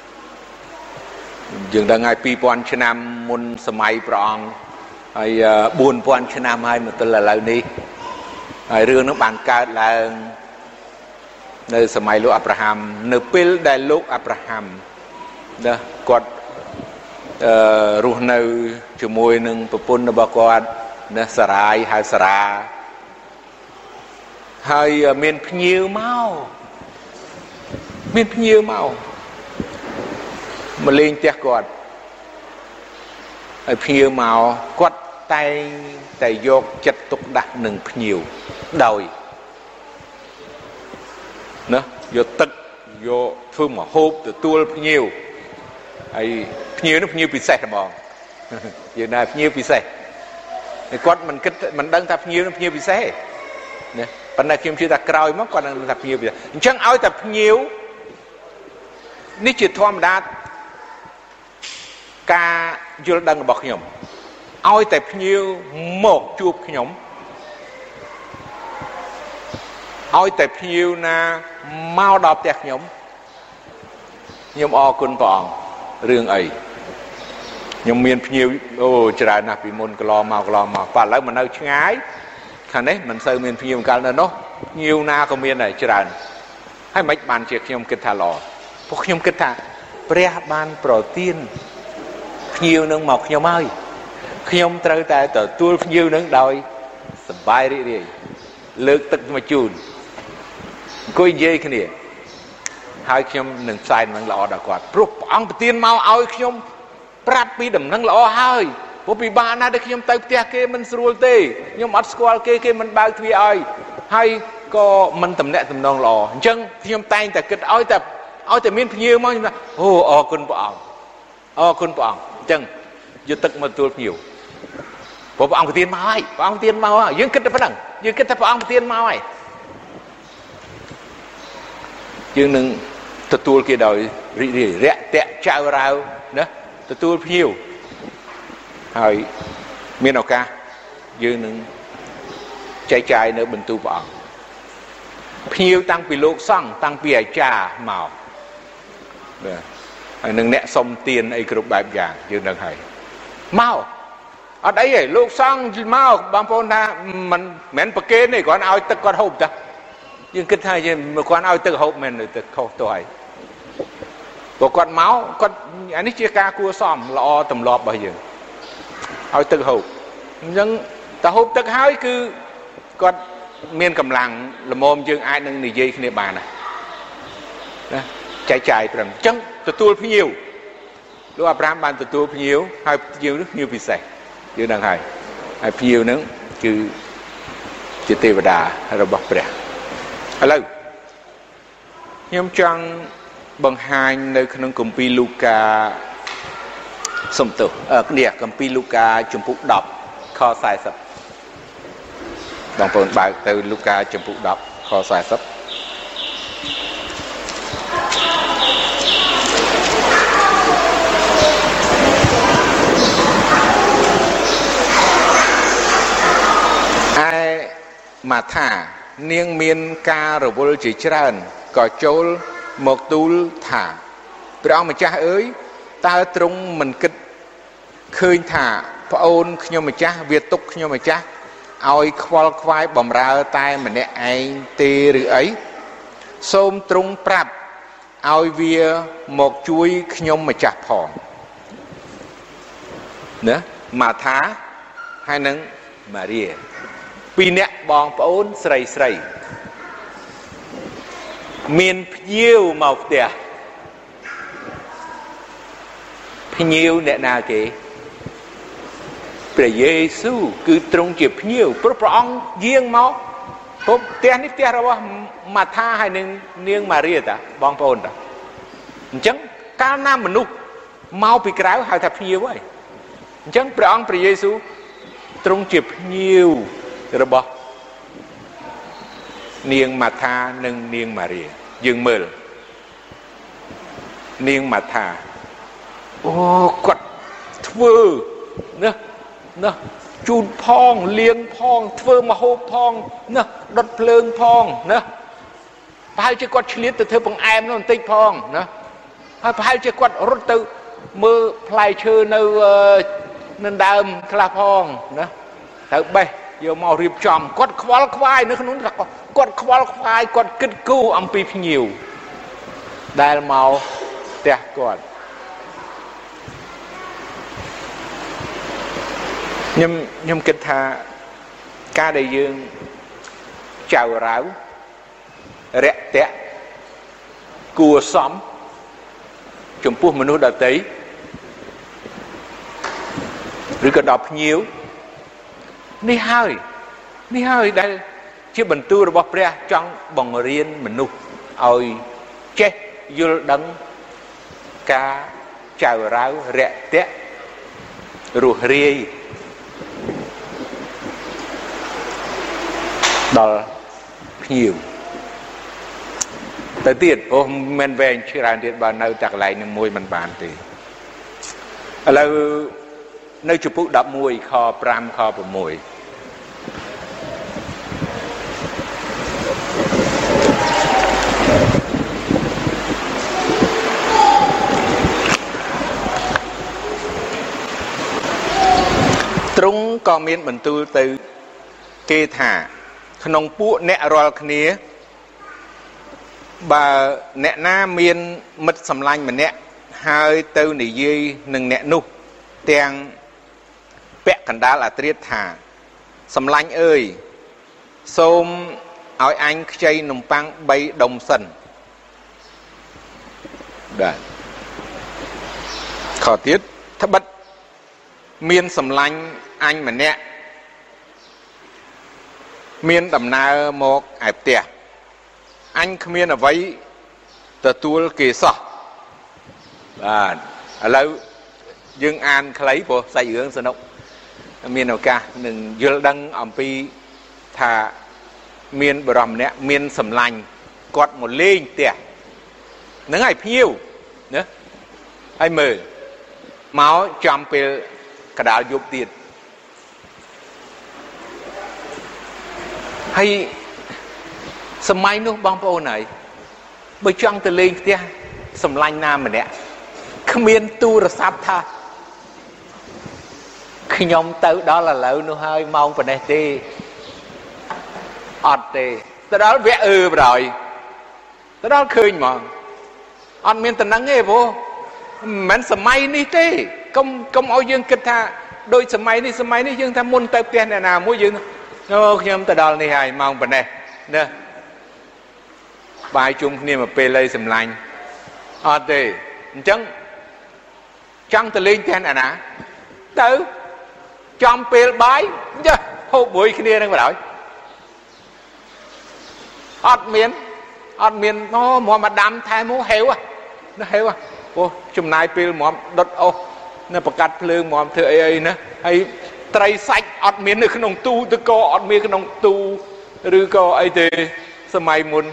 យើងដឹងហើយពីរពាន់ឆ្នាំមុនសម័យព្រះអង្គហើយបួនពាន់ឆ្នាំហើយមកទល់ឥឡូវនេះហើយរឿងនោះបានកើតឡើងនៅសម័យលោកអាប់រ៉ាហាំនៅពេលដែលលោកអាប់រ៉ាហាំណាគាត់អឺរស់នៅជាមួយនឹងប្រពន្ធរបស់គាត់ណាសារ៉ាយហៅសារ៉ាហើយមានភ្ញៀវមកមានភ្ញៀវមកមកលេងផ្ទះគាត់ហើយភ្ញៀវមកគាត់តែងតែយកចិត្តទុកដាក់នឹងភ្ញៀវដោយណាយកទឹកយកធ្វើម្ហូបទទួលភ្ញៀវហើយភ្ញៀវនោះភ្ញៀវពិសេសហ្មងយើងថាភ្ញៀវពិសេសហើយគាត់មិនគិតមិនដឹងថាភ្ញៀវនោះភ្ញៀវពិសេសណាប៉ុន្តែខ្ញុំជឿថាក្រោយមកគាត់នឹងថាភ្ញៀវពិសេសអញ្ចឹងឲ្យតែភ្ញៀវនេះជាធម្មតាការយល់ដឹងរបស់ខ្ញុំឲ្យតែភ្ញៀវមកជួបខ្ញុំឲ្យតែភ្ញៀវណាមកដល់ផ្ទះខ្ញុំខ្ញុំអរគុណព្រះអង្គរឿងអីខ្ញុំមានភ្ញៀវអូច្រើនណាស់ពីមុនកន្លងមកកន្លងមកប៉ះឥឡូវមកនៅឆ្ងាយខាងនេះមិនសូវមានភ្ញៀវកាលនៅនោះភ្ញៀវណាក៏មានដែរច្រើនហើយមិនបានជាខ្ញុំគិតថាល្អព្រោះខ្ញុំគិតថាព្រះបានប្រទានភ្ញៀវនឹងមកខ្ញុំហើយខ្ញុំត្រូវតែទទួលភ្ញៀវនឹងដោយសប្បាយរីករាយលើកទឹកមកជូនអង្គុយនិយាយគ្នាហើយខ្ញុំនឹងផ្សាយដំណឹងល្អដល់គាត់ព្រោះព្រះអង្គប្រទានមកឲ្យខ្ញុំប្រាប់ពីដំណឹងល្អហើយព្រោះពិបាកណាស់ដែលខ្ញុំទៅផ្ទះគេមិនស្រួលទេខ្ញុំអត់ស្គាល់គេគេមិនបើកទ្វារឲ្យហើយក៏មិនតំណាក់តំណងល្អអញ្ចឹងខ្ញុំតែងតែគិតឲ្យតែឲ្យតែមានភ្ញៀវមកខ្ញុំថាអូអរគុណព្រះអង្គអរគុណព្រះអង្គអញ្ចឹងយកទឹកមកទទួលភ្ញៀវព្រោះព្រះអង្គប្រទានមកហើយព្រះអង្គប្រទានមកហើយយើងគិតតែប៉ុណ្្នឹងយើងគិតថាព្រះអង្គប្រទានមកហើយយើងនឹងទទួលគេដោយរីករាយរាក់ទាក់ចៅរាវណាទទួលភ្ញៀវហើយមានឱកាសយើងនឹងចែកចាយនៅបន្ទូលព្រះអង្គភ្ញៀវតាំងពីលោកសង្ឃតាំងពីអាចារ្យមកបាទហើយនឹងអ្នកសុំទានអីគ្រប់បែបយ៉ាងយើងនឹងហើយមកអត់អីទេលោកសង្ឃមកបងប្អូនថាមិនមែនប្រគេនទេគ្រាន់ឲ្យទឹកគាត់ហូបតាយើងគិតថាយើងគាត់ឲ្យទឹកហូបមែនទឹកខុសទៅហើយព្រោះគាត់មកគាត់អានេះជាការគួរសមល្អទម្លាប់របស់យើងឲ្យទឹកហូបអញ្ចឹងតែហូបទឹកហើយគឺគាត់មានកម្លាំងល្មមយើងអាចនឹងនិយាយគ្នាបានណាចែកចាយព្រមអញ្ចឹងទទួលភ្ញៀវលោកអាប់រ៉ាមបានទទួលភ្ញៀវហើយភ្ញៀវនេះភ្ញៀវពិសេសយើងដឹងហើយហើយភ្ញៀវហ្នឹងគឺជាទេវតារបស់ព្រះឥឡូវខ្ញុំចង់បង្ហាញនៅក្នុងគម្ពីរលូកាសំទោសគ្នាគម្ពីរលូកាជំពូកដប់ខសែសិបបងប្អូនបើកទៅលូកាជំពូកដប់ខសែសិបឯម៉ាថានាងមានការរវល់ជាច្រើនក៏ចូលមកទូលថាព្រះអង្គម្ចាស់អើយតើទ្រង់មិនគិតឃើញថាប្អូនខ្ញុំម្ចាស់វាទុកខ្ញុំម្ចាស់ឲ្យខ្វល់ខ្វាយបំរើតែម្នាក់ឯងទេឬអីសូមទ្រង់ប្រាប់ឲ្យវាមកជួយខ្ញុំម្ចាស់ផងណាម៉ាថាហើយនឹងម៉ារីពីរនាក់បងប្អូនស្រីស្រីមានភ្ញៀវមកផ្ទះភ្ញៀវអ្នកណាគេព្រះយេស៊ូវគឺទ្រង់ជាភ្ញៀវព្រោះព្រះអង្គយាងមកព្រោះផ្ទះនេះផ្ទះរបស់ម៉ាថាហើយនឹងនាងម៉ារីតាបងប្អូនតាអញ្ចឹងកាលណាមនុស្សមកពីក្រៅហៅថាភ្ញៀវហើយអញ្ចឹងព្រះអង្គព្រះយេស៊ូវទ្រង់ជាភ្ញៀវរបស់នាងម៉ាថានិងនាងម៉ារីយើងមើលនាងម៉ាថាអូគាត់ធ្វើណាណាជូនផងលាងផងធ្វើម្ហូបផងណាដុតភ្លើងផងណាប្រហែលជាគាត់ឆ្លៀតទៅធ្វើបង្អែមនោះបន្តិចផងណាហើយប្រហែលជាគាត់រត់ទៅមើលផ្លែឈើនៅនៅដើមខ្លះផងណាទៅបេះយកមករៀបចំគាត់ខ្វល់ខ្វាយនៅក្នុងគាត់ខ្វល់ខ្វាយគាត់គិតគូរអំពីភ្ញៀវដែលមកផ្ទះគាត់ខ្ញុំខ្ញុំគិតថាការដែលយើងចៅរាវរាក់ទាក់គួរសមចំពោះមនុស្សដទៃឬក៏ដល់ភ្ញៀវនេះហើយនេះហើយដែលជាបន្ទូលរបស់ព្រះចង់បង្រៀនមនុស្សឲ្យចេះយល់ដឹងការចៅរៅរាក់ទាក់រស់រាយដល់ភ្ញៀវទៅទៀតអូមិនវែងច្រើនទៀតបើនៅតែកន្លែងនឹងមួយមិនបានទេឥឡូវនៅជំពូកដប់មួយខប្រាំខប្រាំមួយទ្រង់ក៏មានបន្ទូលទៅគេថាក្នុងពួកអ្នករាល់គ្នាបើអ្នកណាមានមិត្តសម្លាញ់ម្នាក់ហើយទៅនិយាយនឹងអ្នកនោះទាំងពាក់កណ្ដាលអាត្រៀតថាសម្លាញ់អើយសូមឲ្យអញខ្ចីនំប៉័ងបីដុំសិនបាទខទៀតត្បិតមានសម្លាញ់អញម្នាក់មានដំណើរមកឯផ្ទះអញគ្មានអ្វីទទួលគេសោះបាទឥឡូវយើងអានខ្លីព្រោះសាច់រឿងសនុកមានឱកាសនឹងយល់ដឹងអំពីថាមានបរិមម្នាក់មានសម្លាញ់គាត់មកលេងផ្ទះហ្នឹងហើយភ្ញៀវណាហើយមើលមកចំពេលកដាលយប់ទៀតហើយសម័យនោះបងប្អូនហើយបើចង់ទៅលេងផ្ទះសម្លាញ់ណាម្នាក់គ្មានទូរស័ព្ទថាខ្ញុំទៅដល់ឥឡូវនោះហើយម៉ោងប៉ុណ្ណេះទេអត់ទេទៅដល់វាអឺបដ ாய் ទៅដល់ឃើញហ្មងអត់មានតំណឹងទេព្រោះមិនមែនសម័យនេះទេកុំកុំឲ្យយើងគិតថាដូចសម័យនេះសម័យនេះយើងថាមុនទៅផ្ទះអ្នកណាមួយយើងអូខ្ញុំទៅដល់នេះហើយម៉ោងប៉ុណ្ណេះណាបាយជុំគ្នាមកពេលឲ្យសម្លាញ់អត់ទេអញ្ចឹងចង់ទៅលេងផ្ទះអ្នកណាទៅចំពេលបាយចាហូបមួយគ្នានឹងបណ្ដោយអត់មានអត់មានអូមកមកដាំថែមហេវណាហេវអូចំណាយពេលមកដុតអូសនៅប្រកាត់ភ្លើងមកធ្វើអីអីណាហើយត្រីសាច់អត់មាននៅក្នុងទូទៅក៏អត់មានក្នុងទូឬក៏អីទេសម័យមុន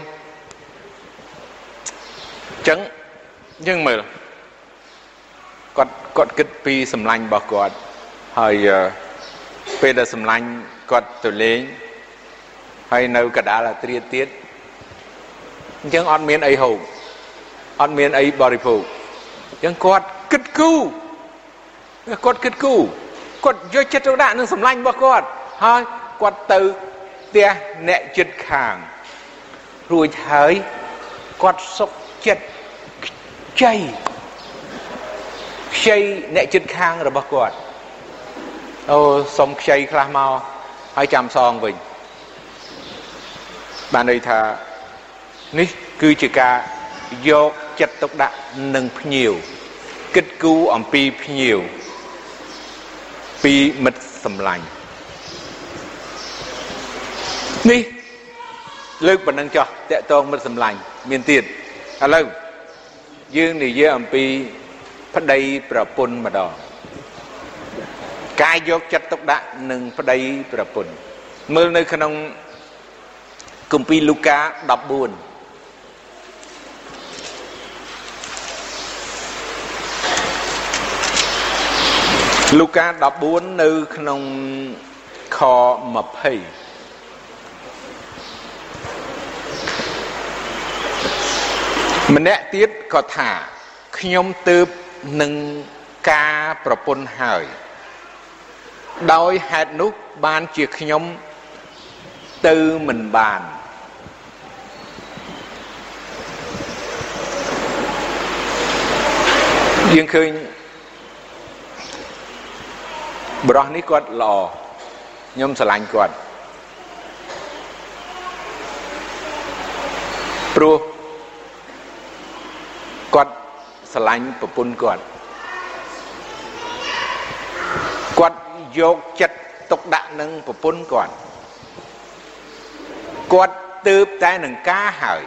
អញ្ចឹងយើងមើលគាត់គាត់គិតពីសម្លាញ់របស់គាត់ហើយពេលដែលសម្លាញ់គាត់ទៅលេងហើយនៅកដាលអាត្រៀតទៀតអញ្ចឹងអត់មានអីហូបអត់មានអីបរិភោគអញ្ចឹងគាត់គិតគូរគាត់គិតគូរគាត់យកចិត្តទុកដាក់នឹងសម្លាញ់របស់គាត់ហើយគាត់ទៅផ្ទះអ្នកជិតខាងរួចហើយគាត់សុខចិត្តខ្ចីខ្ចីអ្នកជិតខាងរបស់គាត់អូសុំខ្ចីខ្លះមកហើយចាំសងវិញបានន័យថានេះគឺជាការយកចិត្តទុកដាក់នឹងភ្ញៀវគិតគូរអំពីភ្ញៀវពីមិត្តសម្លាញ់នេះលើកប៉ុណ្ណឹងចោះតកតងមិត្តសម្លាញ់មានទៀតឥឡូវយើងនិយាយអំពីប្តីប្រពន្ធម្ដងការយកចិត្តទុកដាក់នឹងប្តីប្រពន្ធមើលនៅក្នុងគម្ពីរលូកាដប់បួនលូកាដប់បួននៅក្នុងខម្ភៃម្នាក់ទៀតក៏ថាខ្ញុំទើបនឹងការប្រពន្ធហើយដោយហេតុនោះបានជាខ្ញុំទៅមិនបានយើងឃើញបរិះនេះគាត់ល្អខ្ញុំស្រឡាញ់គាត់ព្រោះគាត់ស្រឡាញ់ប្រពន្ធគាត់គាត់យកចិត្តទុកដាក់នឹងប្រពន្ធគាត់គាត់ទើបតែនឹងការហើយ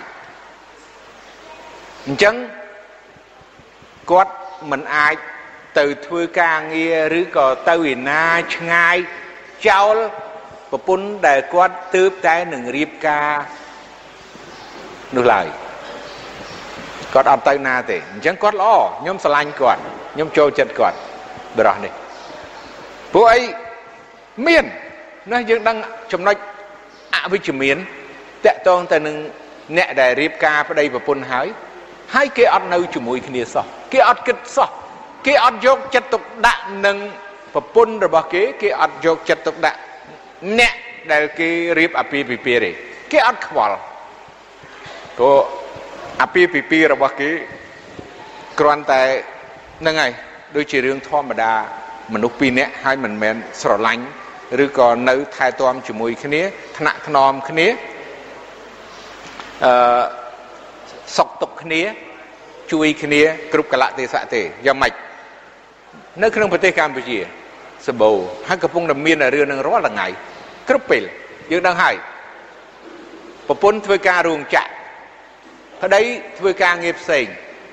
អញ្ចឹងគាត់មិនអាចទៅធ្វើការងារឬក៏ទៅឯណាឆ្ងាយចោលប្រពន្ធដែលគាត់ទើបតែនឹងរៀបការនោះឡើយគាត់អត់ទៅណាទេអញ្ចឹងគាត់ល្អខ្ញុំស្រឡាញ់គាត់ខ្ញុំចូលចិត្តគាត់បរោះនេះព្រោះអីមានណាយើងដឹងចំណុចអវិជ្ជមានតកតងទៅនឹងអ្នកដែលរៀបការប្តីប្រពន្ធហើយហើយគេអត់នៅជាមួយគ្នាសោះគេអត់គិតសោះគេអត់យកចិត្តទុកដាក់នឹងប្រពន្ធរបស់គេគេអត់យកចិត្តទុកដាក់អ្នកដែលគេរៀបអាពាហ៍ពិពាហ៍ទេគេអត់ខ្វល់ព្រោះអាពាហ៍ពិពាហ៍របស់គេគ្រាន់តែហ្នឹងហើយដូចជារឿងធម្មតាមនុស្សពីរនាក់ហើយមិនមែនស្រឡាញ់ឬក៏នៅថែទាំជាមួយគ្នាថ្នាក់ថ្នមគ្នាអឺសុខទុក្ខគ្នាជួយគ្នាគ្រប់កលៈទេសៈទេយ៉ាងម៉េចនៅក្នុងប្រទេសកម្ពុជាសម្បូរហើយកំពុងតែមានរឿងនឹងរាល់ថ្ងៃគ្រប់ពេលយើងដឹងហើយប្រពន្ធធ្វើការរោងចក្រប្តីធ្វើការងារផ្សេង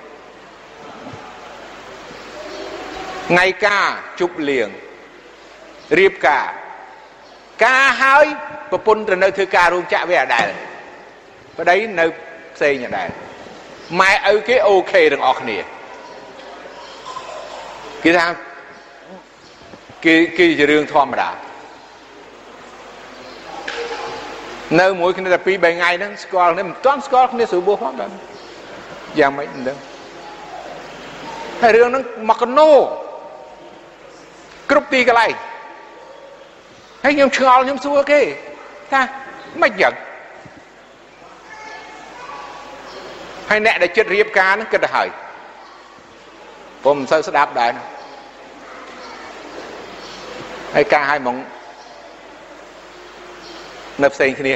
ថ្ងៃការជប់លៀងរៀបការការហើយប្រពន្ធទៅនៅធ្វើការរោងចក្រវាអដែលប្តីនៅផ្សេងអដែលម៉ែឪគេអូខេទាំងអស់គ្នាគេថាគេគេជារឿងធម្មតានៅមួយគ្នាតែពីរបីថ្ងៃហ្នឹងស្គាល់គ្នាមិនទាន់ស្គាល់គ្នាស្រួលបួសផងដែរយ៉ាងម៉េចមិនដឹងហើយរឿងហ្នឹងមកកណូគ្រប់ទីកន្លែងហើយខ្ញុំឆ្ងល់ខ្ញុំសួរគេថាមិនយ៉ាងហើយអ្នកដែលចិត្តរៀបការហ្នឹងគិតទៅហើយผมមិនសូវស្ដាប់ដែរហើយការឲ្យមកនៅផ្សេងគ្នា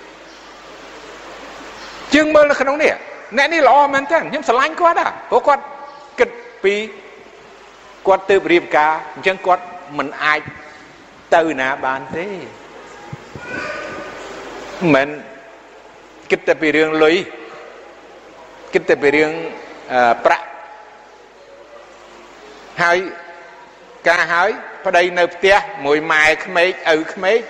ជាងមើលនៅក្នុងនេះអ្នកនេះល្អមែនតើខ្ញុំស្រឡាញ់គាត់ដែរព្រោះគាត់គិតពីគាត់ទើបរៀបការអញ្ចឹងគាត់មិនអាចទៅណាបានទេមិនគិតតែពីរឿងលុយគិតតែពីរឿងប្រាក់ហើយការហើយប្តីនៅផ្ទះមួយម៉ែក្មេកឪក្មេក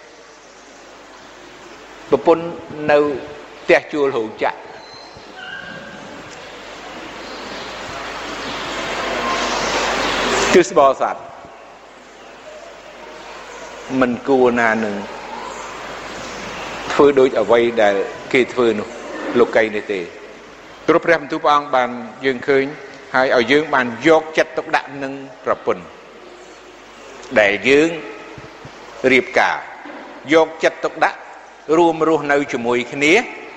ប្រពន្ធនៅផ្ទះជួលរោងចក្រគឺស្បោស័តមិនគួរណានឹងធ្វើដូចអ្វីដែលគេធ្វើនោះលោកីនេះទេព្រោះព្រះបន្ទូលព្រះអង្គបានយើងឃើញហើយឲ្យយើងបានយកចិត្តទុកដាក់នឹងប្រពន្ធដែលយើងរៀបការយកចិត្តទុកដាក់រួមរស់នៅជាមួយគ្នា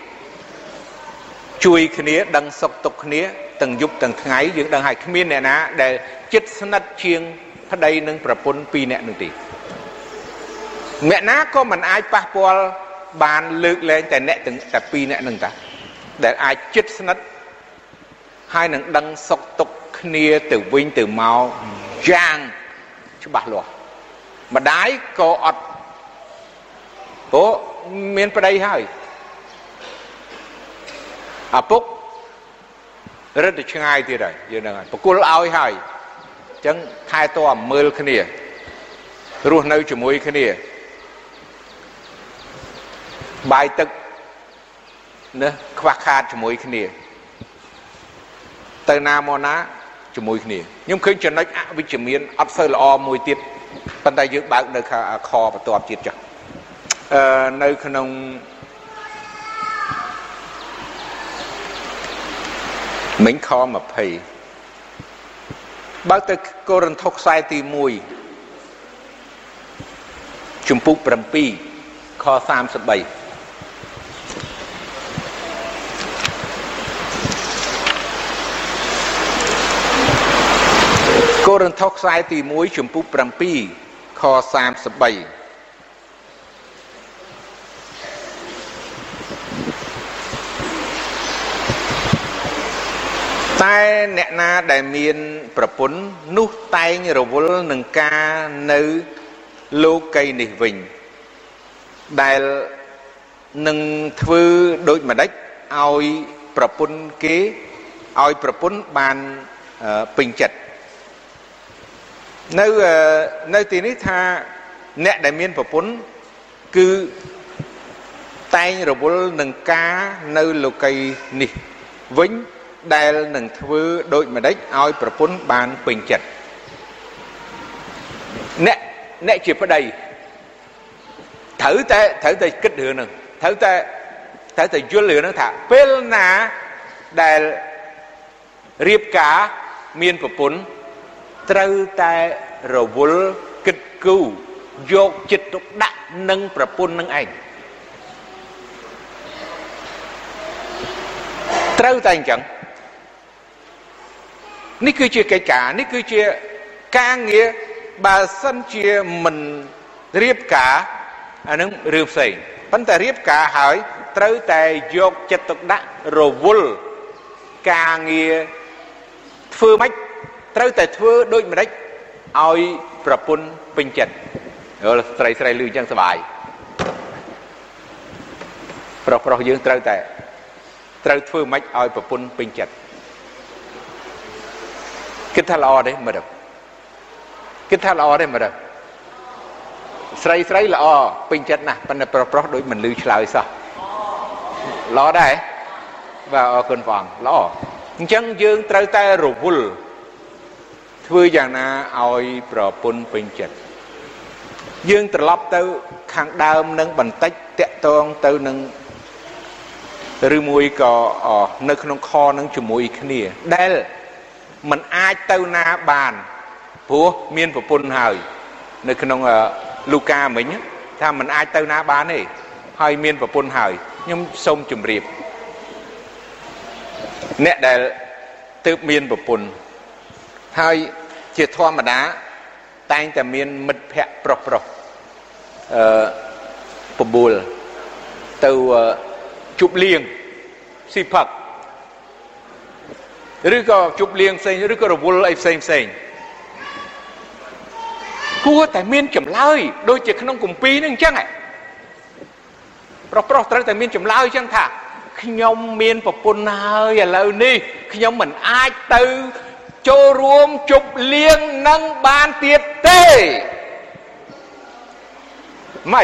ជួយគ្នាដឹងសុខទុក្ខគ្នាទាំងយប់ទាំងថ្ងៃយើងដឹងហើយគ្មានអ្នកណាដែលចិត្តស្និទ្ធជាងប្តីនិងប្រពន្ធពីរនាក់នោះទេអ្នកណាក៏មិនអាចប៉ះពាល់បានលើកលែងតែអ្នកទាំងតែពីរនាក់នឹងតាដែលអាចចិត្តស្និទ្ធហើយនឹងដឹងសុខទុក្ខគ្នាទៅវិញទៅមកយ៉ាងច្បាស់លាស់ម្ដាយក៏អត់ព្រោះមានប្តីហើយឪពុករត់ទៅឆ្ងាយទៀតហើយយើងដឹងហើយបកគលឲ្យហើយអញ្ចឹងថែទាំមើលគ្នារស់នៅជាមួយគ្នាបាយទឹកណាខ្វះខាតជាមួយគ្នាទៅណាមកណាជាមួយគ្នាខ្ញុំឃើញចំណុចអវិជ្ជមានអត់សូវល្អមួយទៀតប៉ុន្តែយើងបើកនៅខបន្ទាប់ទៀតចាស់អឺនៅក្នុងមិញខยี่สิบបើកទៅកូរិនថូសខ្សែទីមួយជំពូកเจ็ดខสามสิบสามកូរិនថូសខ្សែទីមួយជំពូកเจ็ดខสามสิบสามតែអ្នកណាដែលមានប្រពន្ធនោះតែងរវល់នឹងការនៅលោកីនេះវិញដែលនឹងធ្វើដូចម្ដេចឲ្យប្រពន្ធគេឲ្យប្រពន្ធបានពេញចិត្តនៅនៅទីនេះថាអ្នកដែលមានប្រពន្ធគឺតែងរវល់នឹងការនៅលោកីនេះវិញដែលនឹងធ្វើដូចម្ដេចឲ្យប្រពន្ធបានពេញចិត្តអ្នកអ្នកជាប្តីត្រូវតែត្រូវតែគិតរឿងហ្នឹងត្រូវតែត្រូវតែយល់រឿងហ្នឹងថាពេលណាដែលរៀបការមានប្រពន្ធត្រូវតែរវល់គិតគូរយកចិត្តទុកដាក់នឹងប្រពន្ធនឹងឯងត្រូវតែអញ្ចឹងនេះគឺជាកិច្ចការនេះគឺជាការងារបើសិនជាមិនរៀបការអានឹងរឿងផ្សេងប៉ុន្តែរៀបការហើយត្រូវតែយកចិត្តទុកដាក់រវល់ការងារធ្វើម៉េចត្រូវតែធ្វើដូចម្ដេចឲ្យប្រពន្ធពេញចិត្តយល់ស្រីស្រីលឺអញ្ចឹងសុបាយប្រុសប្រុសយើងត្រូវតែត្រូវធ្វើម៉េចឲ្យប្រពន្ធពេញចិត្តគិតថាល្អទេមើលគិតថាល្អទេមើលស្រីស្រីល្អពេញចិត្តណាស់ប៉ុន្តែប្រុសប្រុសដូចមិនលឺឆ្លើយសោះល្អដែរបាទអរគុណព្រះអង្គល្អអញ្ចឹងយើងត្រូវតែរវល់ធ្វើយ៉ាងណាឲ្យប្រពន្ធពេញចិត្តយើងត្រឡប់ទៅខាងដើមនឹងបន្តិចតាក់ទងទៅនឹងឬមួយក៏នៅក្នុងខនឹងជាមួយគ្នាដែលมันអាចទៅណាបានព្រោះមានប្រពន្ធហើយនៅក្នុងលូកាមិញថាมันអាចទៅណាបានទេហើយមានប្រពន្ធហើយខ្ញុំសូមជម្រាបអ្នកដែលទើបមានប្រពន្ធហើយជាធម្មតាតែងតែមានមិត្តភ័ក្តិប្រុសប្រុសអឺបបួលទៅជប់លៀងស៊ីផឹកឬក៏ជប់លៀងផ្សេងឬក៏រវល់អីផ្សេងផ្សេងគួរតែមានចម្លើយដូចជាក្នុងគម្ពីរហ្នឹងអញ្ចឹងប្រុសប្រុសត្រូវតែមានចម្លើយអញ្ចឹងថាខ្ញុំមានប្រពន្ធហើយឥឡូវនេះខ្ញុំមិនអាចទៅចូលរួមជប់លៀងនឹងបានទៀតទេម៉េច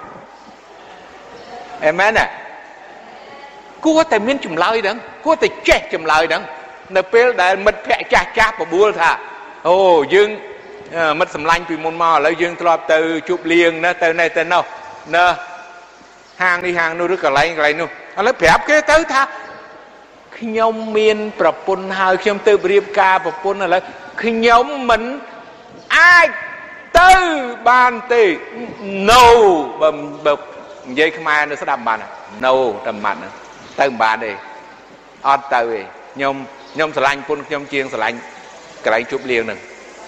អេមែនណាគួរតែមានចម្លើយហ្នឹងគួរតែចេះចម្លើយហ្នឹងនៅពេលដែលមិត្តភ័ក្តិចាស់ចាស់បបួលថាអូយើងមិត្តសម្លាញ់ពីមុនមកឥឡូវយើងធ្លាប់ទៅជប់លៀងណាទៅនេះទៅនោះណាហាងនេះហាងនោះឬកន្លែងកន្លែងនោះឥឡូវប្រាប់គេទៅថាខ្ញុំមានប្រពន្ធហើយខ្ញុំទៅរៀបការប្រពន្ធឥឡូវខ្ញុំមិនអាចទៅបានទេ no បើបើនិយាយខ្មែរនៅស្ដាប់បាន no តែម៉ាត់ទៅមិនបានទេអត់ទៅទេខ្ញុំខ្ញុំស្រឡាញ់ពុនខ្ញុំជាងស្រឡាញ់កន្លែងជប់លៀងហ្នឹង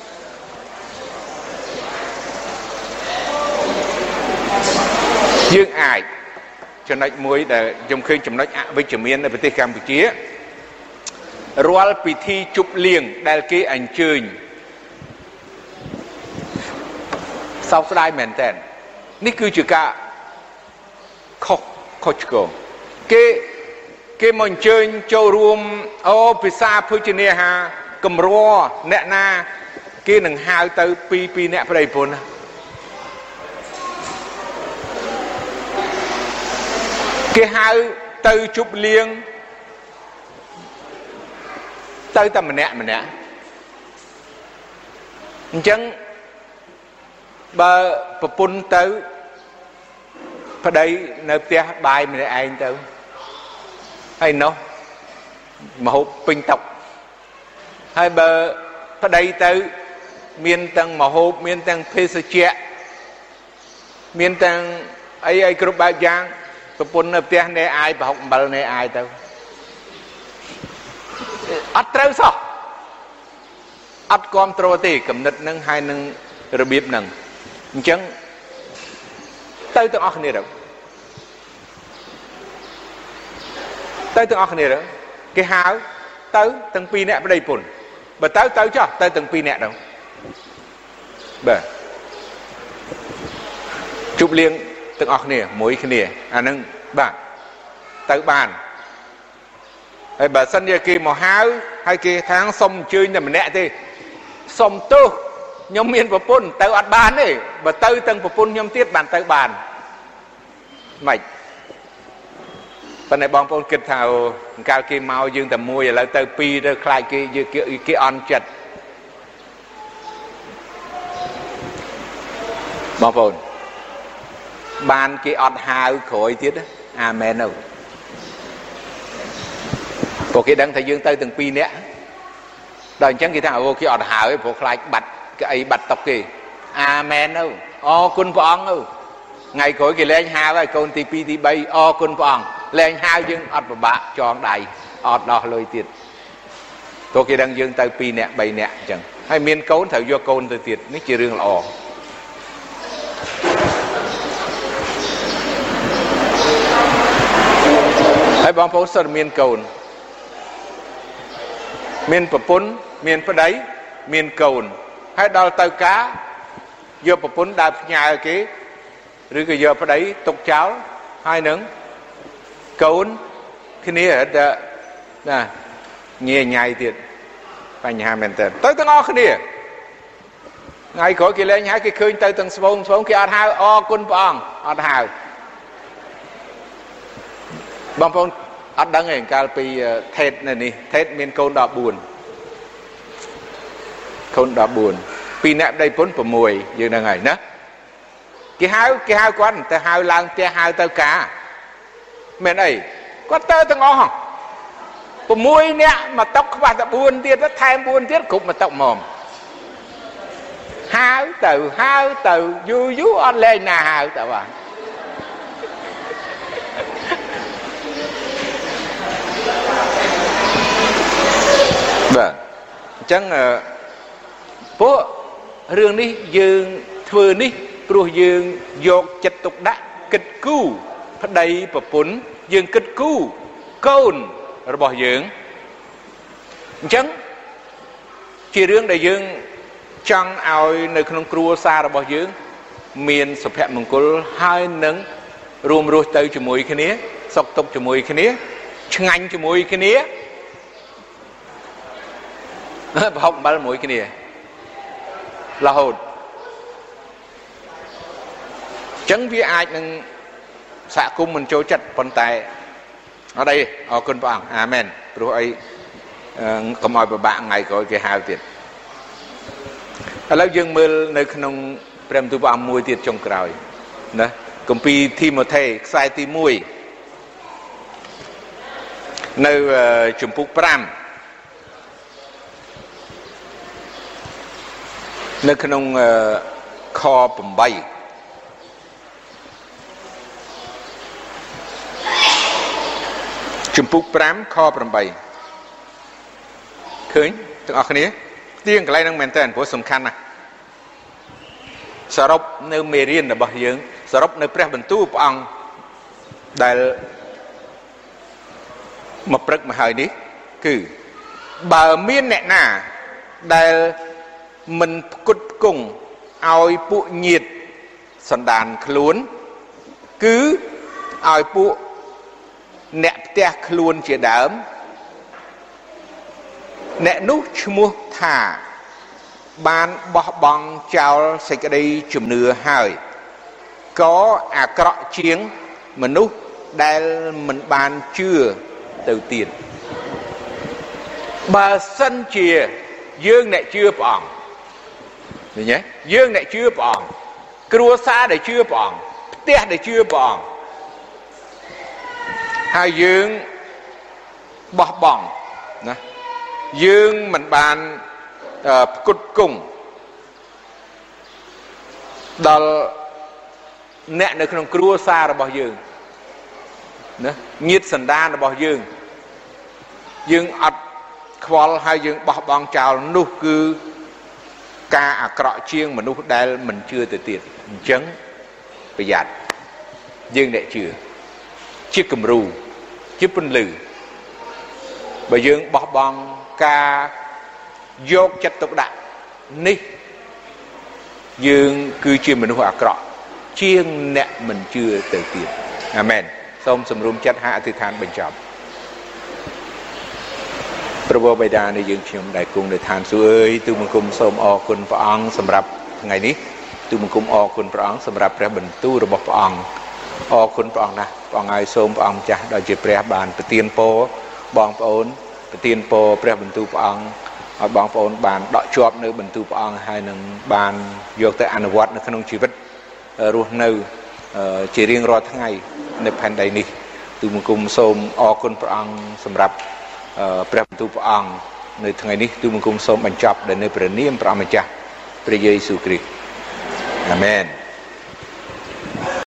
យើងអាចចំណុចមួយដែលខ្ញុំឃើញចំណុចអវិជ្ជមាននៅប្រទេសកម្ពុជារាល់ពិធីជប់លៀងដែលគេអញ្ជើញសោកស្ដាយមែនតើនេះគឺជាការខុសខុសឆ្គងគេគេមកអញ្ជើញចូលរួមអូពិសាភោជនាហារកម្រអ្នកណាគេនឹងហៅទៅពីរពីរអ្នកប្តីប្រពន្ធគេហៅទៅជប់លៀងទៅតែម្នាក់ម្នាក់អញ្ចឹងបើប្រពន្ធទៅប្តីនៅផ្ទះបាយម្នាក់ឯងទៅហើយនោះមហូបពេញតុហើយបើប្តីទៅមានទាំងមហូបមានទាំងភេសជ្ជៈមានទាំងអីអីគ្រប់បែបយ៉ាងប្រពន្ធនៅផ្ទះណែអាយប្រហុកអំបិលណែអាយទៅអត់ត្រូវសោះអត់គ្រប់គ្រងទេគំនិតនឹងហើយនឹងរបៀបនឹងអញ្ចឹងទៅទាំងអស់គ្នាទៅទៅទាំងអស់គ្នាទៅគេហៅ tới từng pi nè đây bùn bà tới tới cho tới từng pi nè đâu bà chụp liền từng ọc nè mỗi cái nè à nâng bà tới bàn hay bà sân nhà kia mà háo hay kia tháng xong chơi nhà mình nè thì xong tu nhóm miền bà pun tới ọt bàn đi bà tới từng bà pun nhóm tiết bàn tới bàn màyตอนในบางคนคิดเท่าการกินเมายืงแต่มวยแล้วเตอปีเตอคลายกิยืกิกิออนจัดบางคนบานกิออนหาวข่อยทิศอาเมนเอาพวกกิดังแต่ยืงเตอถึงปีเนี้ยตอนจังกิเท่ากิออนหาวพวกคลายบัดไอ้บัดตกกิอาเมนเอาอ๋อคุณปองเอาไงข่อยกิเล่นหาวไอ้คนตีปีตีใบอ๋อคุณปองแรงหาวยังอดบะจองใดอดดอกเลยติดตัวกีดังยังเตยปีเนี่ยใบเนี่ยจังให้เมียนโกนเถอะโยโกนตัวติดนี่จีเรื่องละออกให้บางพวกสดเมียนโกนเมียนปะปุ้นเมียนปะไดเมียนโกนให้ดาวเตยกาโยปะปุ้นดาวพญาเก๋หรือก็โยปะไดตกเช้าhai nướng cồn cái này hết đó nè nhẹ nhảy thiệt phải nhà mình tên tới từng o cái này ngày có cái lên nhảy cái khơi tới từng sông sông cái ăn hao o cồn bong ăn hao bong bong ăn đắng này cả pi thét này nè thét miền cồn đỏ buồn cồn đỏ buồn pi nẹp đây bốn phần mùi như là ngày nè cái hao cái hao quán ta hao lang ta hao tao cá mẹ này có tơ từng o hả bụng môi nè mà tóc bà ta buồn tiết nó thay buồn tiết cục mà tóc mồm hao từ hao từ du du on lên nà hao tao bà vâng chẳng bố rương đi dương thừa đi rồi dương dột chật tục đã kịch cứu phát đầy và bốn dương kịch cứu côn rồi bỏ dương chẳng chỉ riêng đại dương trong ao nơi không cua xa rồi bỏ dương miền sập hẹp mông cổ hai nấng rùm ruột tới cho mùi cái nế sọc tục cho mùi cái nế chân anh cho mùi cái nế học bao mùi cái nế là hồn chẳng vì ai nâng xạ cung mình trôi chặt phần tài ở đây ở cơn bão amen rồi ấy có mọi bạn ngày có cái hào tiền ở lâu dương mưa nơi không prem tu bão mùi tiền trong cõi nè công ty Timothy sai ti mùi nơi chủng phúc pram nơi không kho bầm bay chủng phúc pram kho bầm bay khơi từng ở cái này tiếng cái này đang maintain của sầm khăn àสรุปในเมรินរបស់យើងសរុបនៅព្រះបន្ទូលព្រះអង្គដែលមកព្រឹកមកហើយនេះគឺបើមានអ្នកណាដែលមិនផ្គត់ផ្គង់ឲ្យពួកញាតិសន្តានខ្លួនគឺឲ្យពួកអ្នកផ្ទះខ្លួនជាដើមអ្នកនោះឈ្មោះថាបានបោះបង់ចោលសេចក្តីជំនឿហើយក៏អាក្រក់ជាងមនុស្សដែលមិនបានជឿទៅទៀតបើសិនជាយើងអ្នកជឿព្រះអង្គឃើញទេយើងអ្នកជឿព្រះអង្គគ្រួសារដែលជឿព្រះអង្គផ្ទះដែលជឿព្រះអង្គហើយយើងបោះបង់ណាយើងមិនបានផ្គត់ផ្គង់ដល់អ្នកនៅក្នុងគ្រួសាររបស់យើងណាញាតិសន្តានរបស់យើងយើងអត់ខ្វល់ហើយយើងបោះបង់ចោលនោះគឺការអាក្រក់ជាងមនុស្សដែលមិនជឿទៅទៀតអញ្ចឹងប្រយ័ត្នយើងអ្នកជឿជាគំរូជាពន្លឺបើយើងបោះបង់ការយកចិត្តទុកដាក់នេះយើងគឺជាមនុស្សអាក្រក់ជាងអ្នកមិនជឿទៅទៀតអាមែនសូមសម្រុំចិត្តហើយអធិដ្ឋានបញ្ចប់ព្រះបិតានៃយើងខ្ញុំដែលគង់នៅឋានសួគ៌អើយទូលបង្គំសូមអរគុណព្រះអង្គសម្រាប់ថ្ងៃនេះទូលបង្គំអរគុណព្រះអង្គសម្រាប់ព្រះបន្ទូលរបស់ព្រះអង្គអរគុណព្រះអង្គណាស់ព្រះអង្គហើយសូមព្រះអង្គម្ចាស់ដែលជាព្រះបានប្រទានពរបងប្អូនប្រទានពរព្រះបន្ទូលព្រះអង្គឲ្យបងប្អូនបានដកជាប់នៅបន្ទូលព្រះអង្គហើយនឹងបានយកទៅអនុវត្តនៅក្នុងជីវិតរស់នៅជារៀងរាល់ថ្ងៃនៅផែនដីនេះទូលបង្គំសូមអរគុណព្រះអង្គសម្រាប់ព្រះបន្ទូលព្រះអង្គនៅថ្ងៃនេះទូលបង្គំសូមបញ្ចប់ដោយនៅព្រះនាមព្រះម្ចាស់ព្រះយេស៊ូវគ្រីស្ទអាមែន